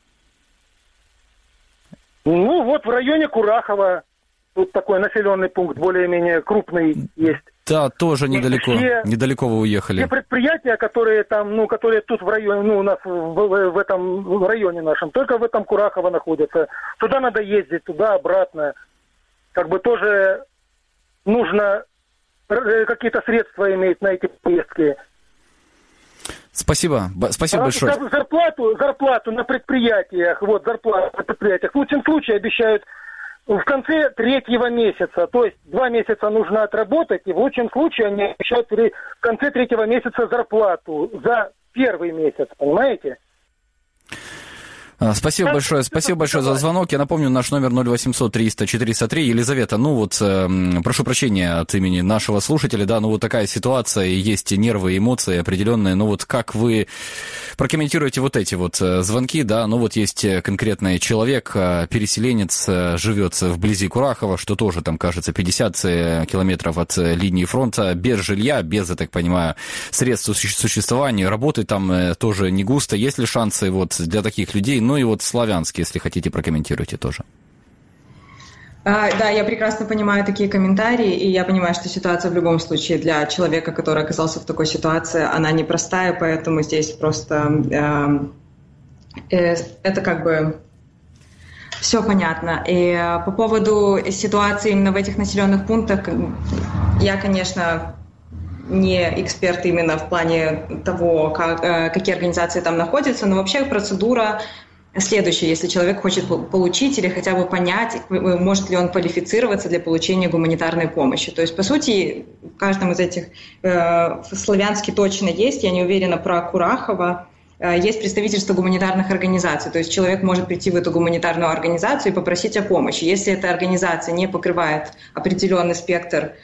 Ну, вот в районе Курахова, тут такой населенный пункт, более-менее крупный есть. Да, тоже недалеко вы уехали. Те предприятия, которые там, которые тут в районе, у нас в этом районе нашем, только в этом Курахово находятся. Туда надо ездить, туда-обратно. Как бы тоже нужно какие-то средства иметь на эти поездки. Спасибо большое. Зарплату на предприятиях, в лучшем случае обещают в конце 3-го месяца, то есть 2 месяца нужно отработать, и в лучшем случае они обещают в конце 3-го месяца зарплату за 1-й месяц, понимаете? Спасибо большое за звонок. Я напомню, наш номер 0800 300 403. Елизавета, прошу прощения от имени нашего слушателя, да, вот такая ситуация, есть нервы, эмоции определенные, как вы прокомментируете вот эти вот звонки, да, есть конкретный человек, переселенец, живет вблизи Курахова, что тоже там, кажется, 50 километров от линии фронта, без жилья, без, я так понимаю, средств существования, работы там тоже не густо. Есть ли шансы для таких людей? И Славянск, если хотите, прокомментируйте тоже. Да, я прекрасно понимаю такие комментарии, и я понимаю, что ситуация в любом случае для человека, который оказался в такой ситуации, она непростая, поэтому здесь просто это как бы все понятно. И по поводу ситуации именно в этих населенных пунктах, я, конечно, не эксперт именно в плане того, какие организации там находятся, но вообще процедура следующее, если человек хочет получить или хотя бы понять, может ли он квалифицироваться для получения гуманитарной помощи. То есть, по сути, в каждом из этих славянский точно есть, я не уверена про Курахова, есть представительство гуманитарных организаций, то есть человек может прийти в эту гуманитарную организацию и попросить о помощи. Если эта организация не покрывает определенный спектр,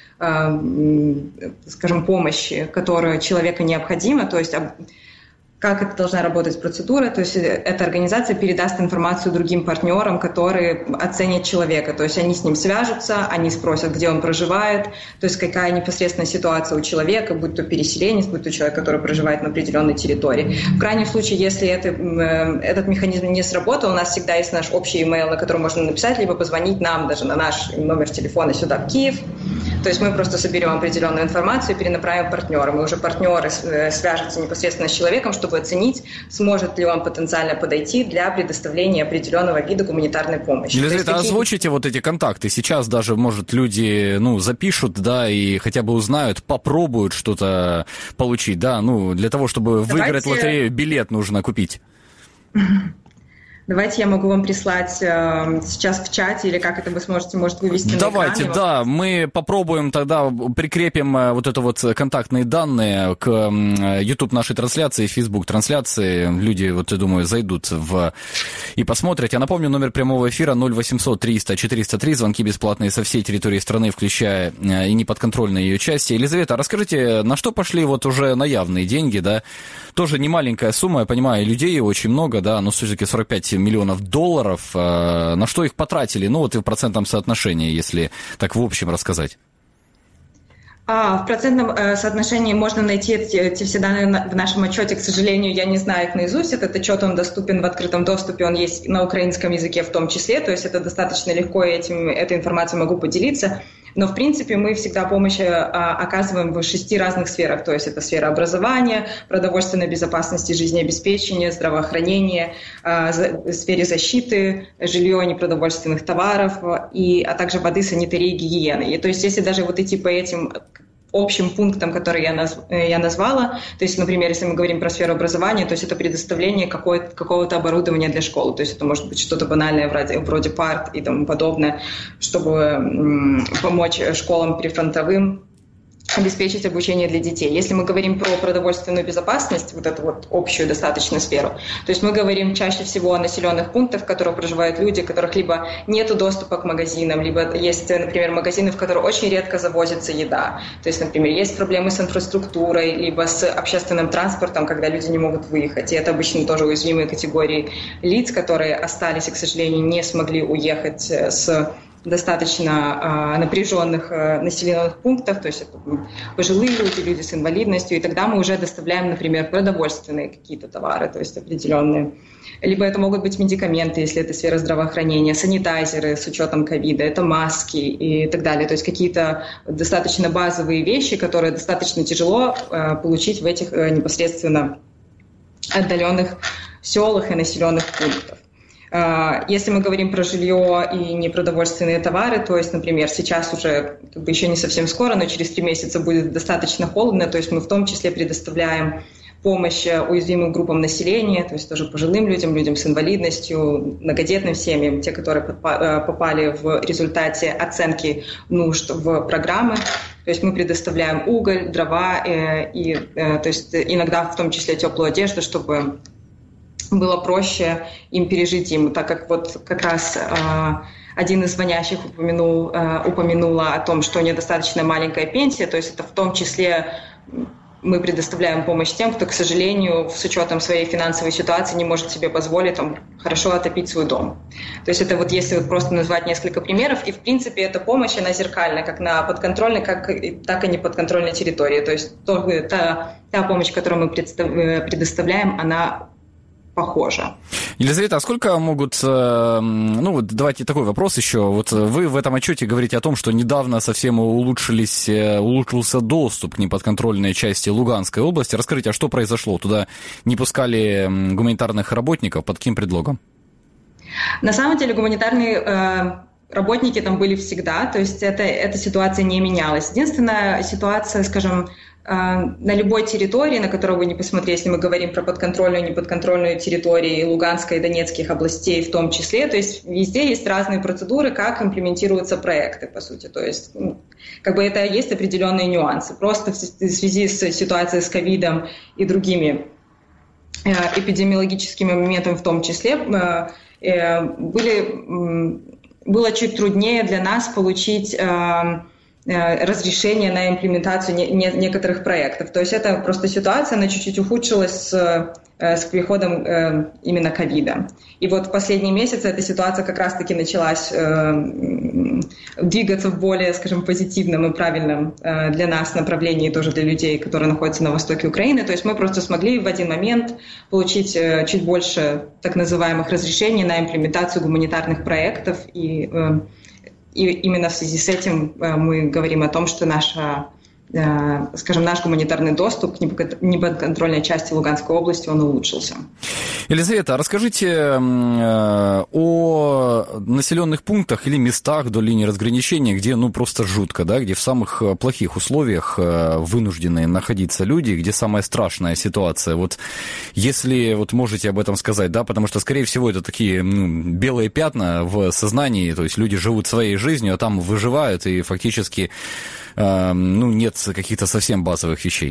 скажем, помощи, которая человеку необходима, то есть как это должна работать процедура, то есть эта организация передаст информацию другим партнерам, которые оценят человека, то есть они с ним свяжутся, они спросят, где он проживает, то есть какая непосредственная ситуация у человека, будь то переселенец, будь то человек, который проживает на определенной территории. В крайнем случае, если этот механизм не сработал, у нас всегда есть наш общий email, на который можно написать, либо позвонить нам даже на наш номер телефона сюда, в Киев. То есть мы просто соберем определенную информацию и перенаправим партнерам, и уже партнеры свяжутся непосредственно с человеком, чтобы оценить, сможет ли он потенциально подойти для предоставления определенного вида гуманитарной помощи. Елизавета, озвучите вот эти контакты. Сейчас даже, может, люди, запишут, да, и хотя бы узнают, попробуют что-то получить, да, для того, чтобы выиграть лотерею, билет нужно купить. Давайте я могу вам прислать сейчас в чате, или как это вы сможете, может, вывести на экран. Давайте, да, мы попробуем тогда, прикрепим вот это вот контактные данные к YouTube нашей трансляции, Facebook трансляции. Люди, я думаю, зайдут и посмотрят. Я напомню, номер прямого эфира 0800 300 403, звонки бесплатные со всей территории страны, включая и неподконтрольные ее части. Елизавета, расскажите, на что пошли уже наявные деньги, да? Тоже не маленькая сумма, я понимаю, людей очень много, да, но все-таки 45 миллионов долларов. На что их потратили? И в процентном соотношении, если так в общем рассказать. В процентном соотношении можно найти эти все данные в нашем отчете. К сожалению, я не знаю их наизусть. Этот отчет, он доступен в открытом доступе, он есть на украинском языке в том числе. То есть это достаточно легко, и этой информацией могу поделиться. Но, в принципе, мы всегда помощь оказываем в 6 разных сферах. То есть это сфера образования, продовольственной безопасности, жизнеобеспечения, здравоохранения, в сфере защиты, жилье, непродовольственных товаров, а также воды, санитарии, гигиены. И, то есть если даже идти по этим общим пунктам, которые я назвала, то есть, например, если мы говорим про сферу образования, то есть это предоставление какого-то оборудования для школы, то есть это может быть что-то банальное вроде парт и тому подобное, чтобы помочь школам прифронтовым обеспечить обучение для детей. Если мы говорим про продовольственную безопасность, эту общую достаточно сферу, то есть мы говорим чаще всего о населенных пунктах, в которых проживают люди, у которых либо нет доступа к магазинам, либо есть, например, магазины, в которые очень редко завозится еда. То есть, например, есть проблемы с инфраструктурой, либо с общественным транспортом, когда люди не могут выехать. И это обычно тоже уязвимые категории лиц, которые остались и, к сожалению, не смогли уехать с достаточно напряженных населенных пунктов, то есть это пожилые люди, люди с инвалидностью, и тогда мы уже доставляем, например, продовольственные какие-то товары, то есть определенные. Либо это могут быть медикаменты, если это сфера здравоохранения, санитайзеры с учетом ковида, это маски и так далее. То есть какие-то достаточно базовые вещи, которые достаточно тяжело получить в этих непосредственно отдаленных селах и населенных пунктах. Если мы говорим про жилье и непродовольственные товары, то есть, например, сейчас уже еще не совсем скоро, но через 3 месяца будет достаточно холодно, то есть мы в том числе предоставляем помощь уязвимым группам населения, то есть тоже пожилым людям, людям с инвалидностью, многодетным семьям, те, которые попали в результате оценки нужд в программы. То есть мы предоставляем уголь, дрова то есть иногда в том числе теплую одежду, чтобы было проще им пережить зиму, так как как раз один из звонящих упомянула о том, что недостаточно маленькая пенсия, то есть это в том числе мы предоставляем помощь тем, кто, к сожалению, с учетом своей финансовой ситуации не может себе позволить хорошо отопить свой дом. То есть это если просто назвать несколько примеров, и в принципе эта помощь, она зеркальна, как на подконтрольной, так и неподконтрольной территории. То есть та помощь, которую мы предоставляем, она похоже. Елизавета, а сколько могут... давайте такой вопрос еще. Вы в этом отчете говорите о том, что недавно совсем улучшился доступ к неподконтрольной части Луганской области. Расскажите, а что произошло? Туда не пускали гуманитарных работников? Под каким предлогом? На самом деле гуманитарные работники там были всегда, то есть эта ситуация не менялась. Единственная ситуация, скажем, на любой территории, на которую вы не посмотрели, если мы говорим про подконтрольную и неподконтрольную территории Луганской и Донецких областей в том числе, то есть везде есть разные процедуры, как имплементируются проекты, по сути. То есть как бы это есть определенные нюансы. Просто в связи с ситуацией с ковидом и другими эпидемиологическими моментами в том числе было чуть труднее для нас получить разрешение на имплементацию некоторых проектов. То есть это просто ситуация, она чуть-чуть ухудшилась с приходом именно ковида. И вот в последние месяцы эта ситуация как раз-таки началась двигаться в более, скажем, позитивном и правильном для нас направлении, тоже для людей, которые находятся на востоке Украины. То есть мы просто смогли в один момент получить чуть больше так называемых разрешений на имплементацию гуманитарных проектов, и именно в связи с этим мы говорим о том, что наш гуманитарный доступ к неподконтрольной части Луганской области, он улучшился. Елизавета, расскажите о населенных пунктах или местах вдоль линии разграничения, где просто жутко, да, где в самых плохих условиях вынуждены находиться люди, где самая страшная ситуация. Вот если можете об этом сказать, да, потому что, скорее всего, это такие белые пятна в сознании, то есть люди живут своей жизнью, а там выживают, и фактически нет каких-то совсем базовых вещей.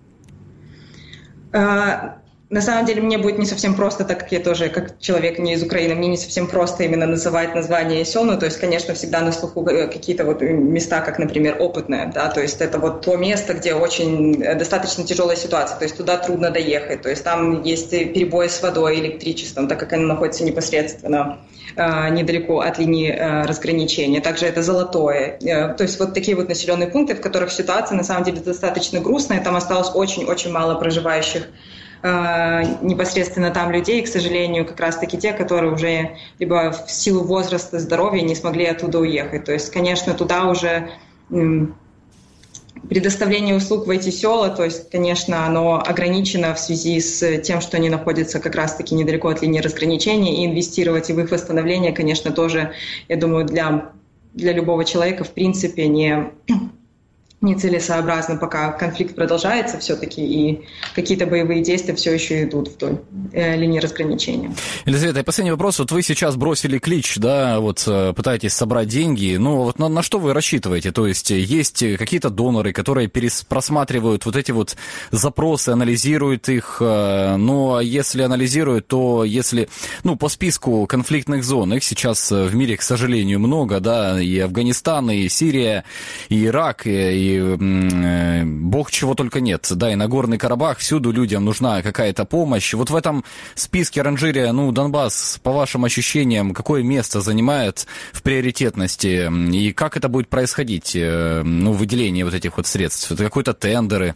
На самом деле мне будет не совсем просто, так как я тоже, как человек не из Украины, мне не совсем просто именно называть название сел. То есть, конечно, всегда на слуху какие-то места, как, например, Опытное, да, то есть это то место, где очень достаточно тяжелая ситуация, то есть туда трудно доехать, то есть там есть перебои с водой, электричеством, так как они находятся непосредственно недалеко от линии разграничения. Также это Золотое. То есть вот такие вот населенные пункты, в которых ситуация на самом деле достаточно грустная, там осталось очень-очень мало проживающих непосредственно там людей, к сожалению, как раз-таки те, которые уже либо в силу возраста, здоровья не смогли оттуда уехать. То есть, конечно, туда уже предоставление услуг в эти села, то есть, конечно, оно ограничено в связи с тем, что они находятся как раз-таки недалеко от линии разграничения, и инвестировать в их восстановление, конечно, тоже, я думаю, для любого человека, в принципе, нецелесообразно, пока конфликт продолжается все-таки, и какие-то боевые действия все еще идут вдоль линии разграничения. Елизавета, и последний вопрос. Вот вы сейчас бросили клич, да, пытаетесь собрать деньги, на что вы рассчитываете? То есть какие-то доноры, которые просматривают эти запросы, анализируют их, но если анализируют, то по списку конфликтных зон, их сейчас в мире, к сожалению, много, да, и Афганистан, и Сирия, и Ирак, и бог чего только нет, да, и Нагорный Карабах, всюду людям нужна какая-то помощь. Вот в этом списке ранжирия, Донбасс, по вашим ощущениям, какое место занимает в приоритетности, и как это будет происходить, выделение этих средств? Это какие-то тендеры?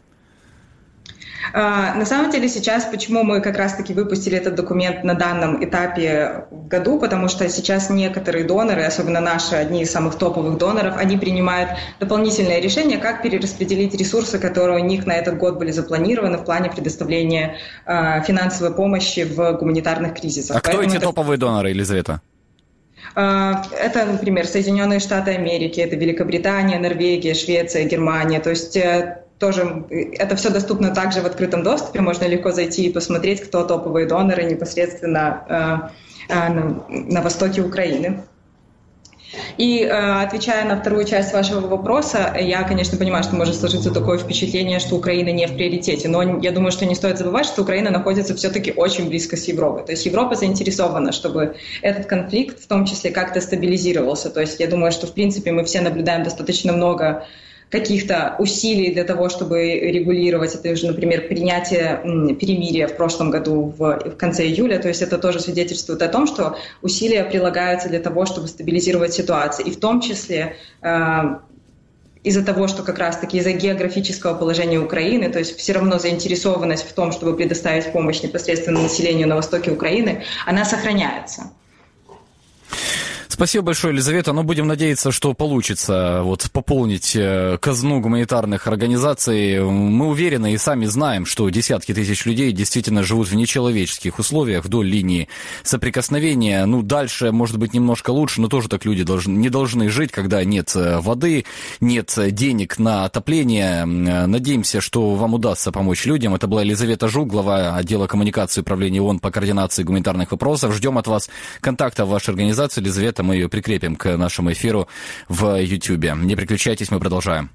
На самом деле сейчас, почему мы как раз-таки выпустили этот документ на данном этапе в году, потому что сейчас некоторые доноры, особенно наши, одни из самых топовых доноров, они принимают дополнительные решения, как перераспределить ресурсы, которые у них на этот год были запланированы в плане предоставления финансовой помощи в гуманитарных кризисах. А кто эти топовые доноры, Елизавета? Это, например, Соединенные Штаты Америки, это Великобритания, Норвегия, Швеция, Германия, то есть тоже это все доступно также в открытом доступе, можно легко зайти и посмотреть, кто топовые доноры непосредственно на востоке Украины. И отвечая на вторую часть вашего вопроса, я, конечно, понимаю, что может сложиться такое впечатление, что Украина не в приоритете, но я думаю, что не стоит забывать, что Украина находится все-таки очень близко с Европой. То есть Европа заинтересована, чтобы этот конфликт в том числе как-то стабилизировался. То есть я думаю, что в принципе мы все наблюдаем достаточно много каких-то усилий для того, чтобы регулировать. Это уже, например, принятие перемирия в прошлом году в конце июля. То есть это тоже свидетельствует о том, что усилия прилагаются для того, чтобы стабилизировать ситуацию. И в том числе из-за того, что как раз-таки из-за географического положения Украины, то есть все равно заинтересованность в том, чтобы предоставить помощь непосредственно населению на востоке Украины, она сохраняется. Спасибо большое, Елизавета. Но будем надеяться, что получится пополнить казну гуманитарных организаций. Мы уверены и сами знаем, что десятки тысяч людей действительно живут в нечеловеческих условиях вдоль линии соприкосновения. Дальше, может быть, немножко лучше, но тоже так люди не должны жить, когда нет воды, нет денег на отопление. Надеемся, что вам удастся помочь людям. Это была Елизавета Жук, глава отдела коммуникации Управления ООН по координации гуманитарных вопросов. Ждем от вас контакта в вашей организации. Елизавета, мы ее прикрепим к нашему эфиру в YouTube. Не переключайтесь, мы продолжаем.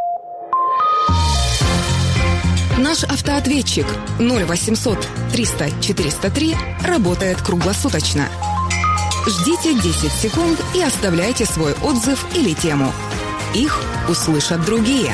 Наш автоответчик 0800 300 403 работает круглосуточно. Ждите 10 секунд и оставляйте свой отзыв или тему. Их услышат другие.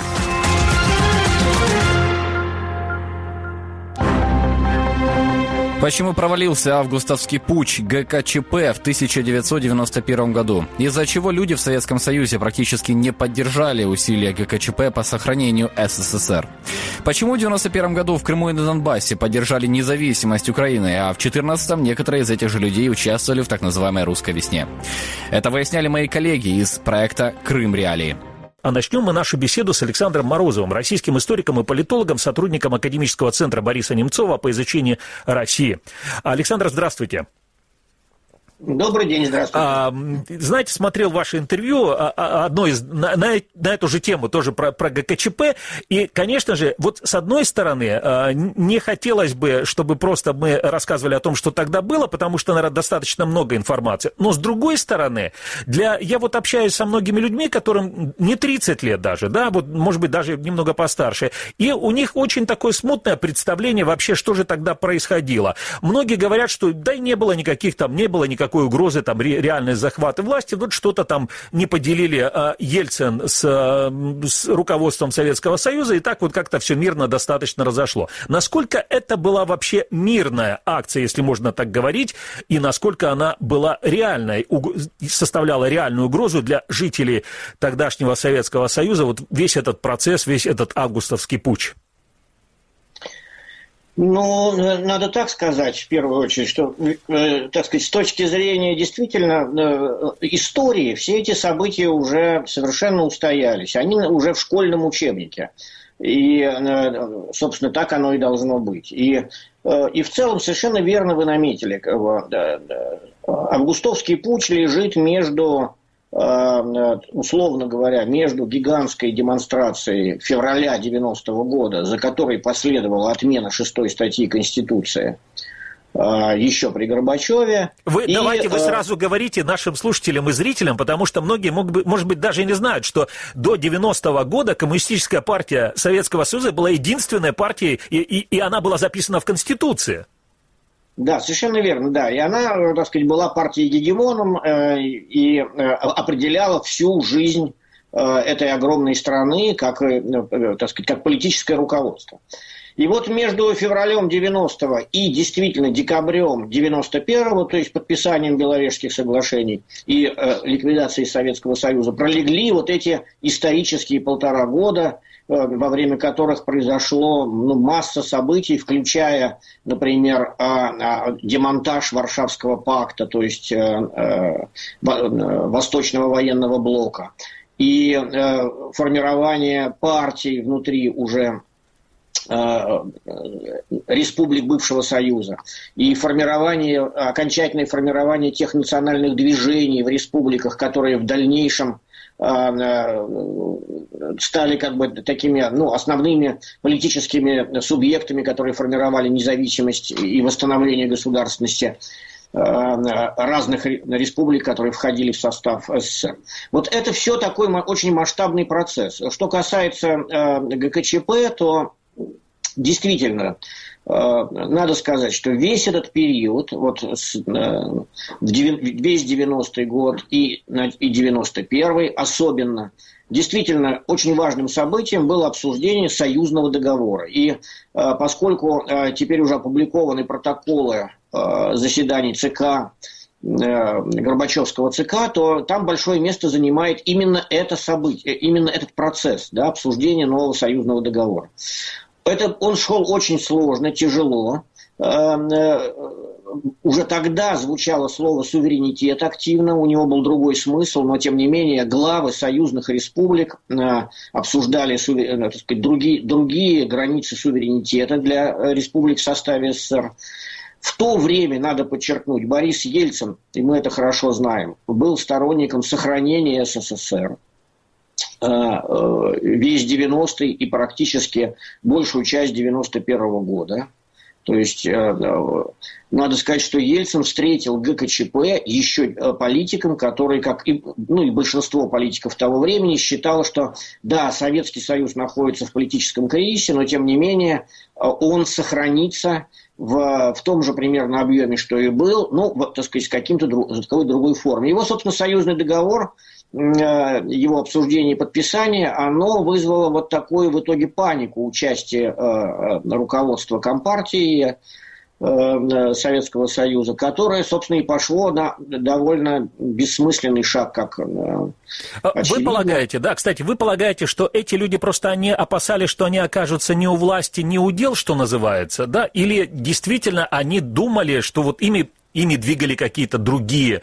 Почему провалился августовский путч ГКЧП в 1991 году? Из-за чего люди в Советском Союзе практически не поддержали усилия ГКЧП по сохранению СССР? Почему в 1991 году в Крыму и на Донбассе поддержали независимость Украины, а в 2014 некоторые из этих же людей участвовали в так называемой «русской весне»? Это выясняли мои коллеги из проекта «Крым. Реалии». А начнем мы нашу беседу с Александром Морозовым, российским историком и политологом, сотрудником Академического центра Бориса Немцова по изучению России. Александр, здравствуйте. Добрый день, здравствуйте. Знаете, смотрел ваше интервью, одно из, на эту же тему, тоже про ГКЧП, и, конечно же, с одной стороны, не хотелось бы, чтобы просто мы рассказывали о том, что тогда было, потому что, наверное, достаточно много информации, но с другой стороны, я общаюсь со многими людьми, которым не 30 лет даже, да, может быть, даже немного постарше, и у них очень такое смутное представление вообще, что же тогда происходило. Многие говорят, что не было никакой угрозы, реальные захваты власти, что-то там не поделили Ельцин с руководством Советского Союза, и так как-то все мирно достаточно разошло. Насколько это была вообще мирная акция, если можно так говорить, и насколько она была реальной, составляла реальную угрозу для жителей тогдашнего Советского Союза, весь этот процесс, весь этот августовский путч? Надо так сказать, в первую очередь, что, с точки зрения действительно истории, все эти события уже совершенно устоялись. Они уже в школьном учебнике. И, собственно, так оно и должно быть. И в целом совершенно верно вы наметили. Августовский путч лежит между... условно говоря, между гигантской демонстрацией февраля 90-го года, за которой последовала отмена 6-й статьи Конституции, еще при Горбачеве. Давайте вы сразу говорите нашим слушателям и зрителям, потому что многие, может быть, даже не знают, что до 90-го года Коммунистическая партия Советского Союза была единственной партией, и она была записана в Конституции. Да, совершенно верно, да. И она, была партией-гегемоном и определяла всю жизнь этой огромной страны как политическое руководство. И между февралем 90-го и действительно декабрем 91-го, то есть подписанием Беловежских соглашений и ликвидацией Советского Союза, пролегли эти исторические 1,5 года, во время которых произошло масса событий, включая, например, демонтаж Варшавского пакта, то есть Восточного военного блока, и формирование партий внутри уже республик бывшего Союза, и окончательное формирование тех национальных движений в республиках, которые в дальнейшем стали такими основными политическими субъектами, которые формировали независимость и восстановление государственности разных республик, которые входили в состав СССР. Это все такой очень масштабный процесс. Что касается ГКЧП, то действительно надо сказать, что весь этот период, весь 90-й год и 91-й особенно, действительно очень важным событием было обсуждение союзного договора. И поскольку теперь уже опубликованы протоколы заседаний ЦК, Горбачевского ЦК, то там большое место занимает именно это событие, именно этот процесс, обсуждения нового союзного договора. Он шел очень сложно, тяжело. Уже тогда звучало слово «суверенитет» активно, у него был другой смысл, но тем не менее главы союзных республик обсуждали, так сказать, другие границы суверенитета для республик в составе СССР. В то время, надо подчеркнуть, Борис Ельцин, и мы это хорошо знаем, был сторонником сохранения СССР весь 90-й и практически большую часть 91-го года. То есть, надо сказать, что Ельцин встретил ГКЧП еще политиком, который, как и большинство политиков того времени, считал, что да, Советский Союз находится в политическом кризисе, но тем не менее он сохранится в том же примерно объеме, что и был, так сказать, с какой-то другой форме. Его, собственно, союзный договор, его обсуждение и подписание, оно вызвало вот такую в итоге панику участия руководства Компартии Советского Союза, которое, собственно, и пошло на довольно бессмысленный шаг, как очевидно. Вы полагаете, да, кстати, вы полагаете, что эти люди просто они опасались, что они окажутся не у власти, не у дел, что называется, да, или действительно они думали, что вот ими двигали какие-то другие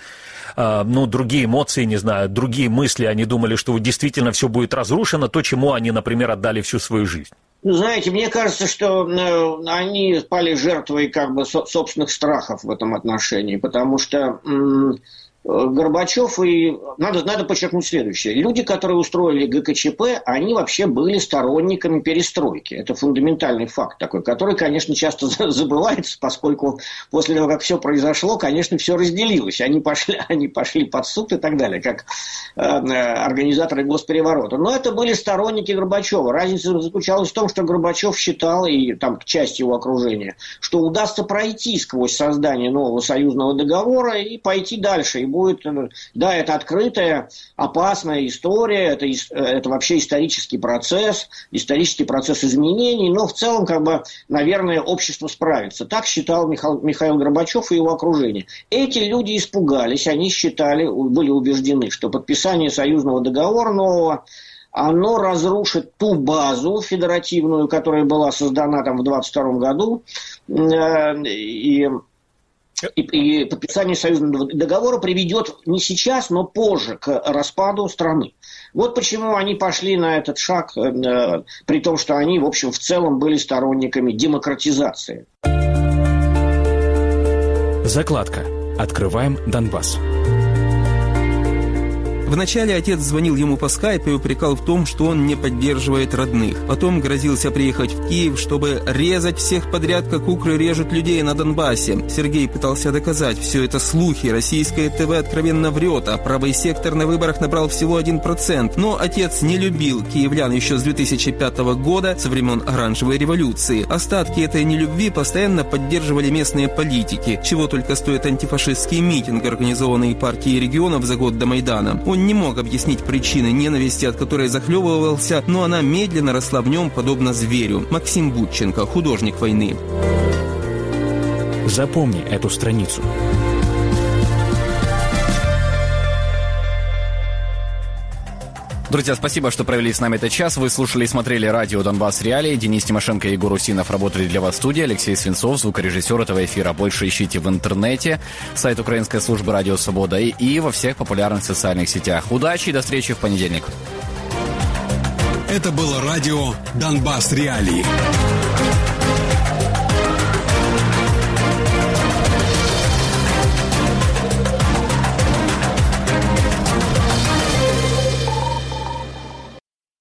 эмоции, не знаю, другие мысли, они думали, что вот действительно все будет разрушено, то, чему они, например, отдали всю свою жизнь? Знаете, мне кажется, что они пали жертвой как бы собственных страхов в этом отношении, потому что Горбачев и... Надо подчеркнуть следующее. Люди, которые устроили ГКЧП, они вообще были сторонниками перестройки. Это фундаментальный факт такой, который, конечно, часто забывается, поскольку после того, как все произошло, конечно, все разделилось. Они пошли под суд и так далее, как организаторы госпереворота. Но это были сторонники Горбачева. Разница заключалась в том, что Горбачев считал, и там часть его окружения, что удастся пройти сквозь создание нового союзного договора и пойти дальше. И будет, да, это открытая, опасная история, это вообще исторический процесс изменений, но в целом, как бы, наверное, общество справится. Так считал Михаил Горбачев и его окружение. Эти люди испугались, они считали, были убеждены, что подписание союзного договора нового, оно разрушит ту базу федеративную, которая была создана там в 22 году, и подписание союзного договора приведет не сейчас, но позже к распаду страны. Вот почему они пошли на этот шаг, при том, что они, в общем, в целом были сторонниками демократизации. Закладка. Открываем Донбасс. Вначале отец звонил ему по скайпу и упрекал в том, что он не поддерживает родных. Потом грозился приехать в Киев, чтобы резать всех подряд, как укры режут людей на Донбассе. Сергей пытался доказать, все это слухи, российское ТВ откровенно врет, а правый сектор на выборах набрал всего 1%. Но отец не любил киевлян еще с 2005 года, со времен Оранжевой революции. Остатки этой нелюбви постоянно поддерживали местные политики. Чего только стоит антифашистский митинг, организованный партией регионов за год до Майдана. Он не мог объяснить причины ненависти, от которой захлебывался, но она медленно росла в нем, подобно зверю. Максим Будченко, художник войны. Запомни эту страницу. Друзья, спасибо, что провели с нами этот час. Вы слушали и смотрели радио «Донбасс Реалии». Денис Тимошенко и Егор Усинов работали для вас в студии. Алексей Свинцов, звукорежиссер этого эфира. Больше ищите в интернете, сайт Украинской службы «Радио Свобода» и во всех популярных социальных сетях. Удачи и до встречи в понедельник. Это было радио «Донбасс Реалии».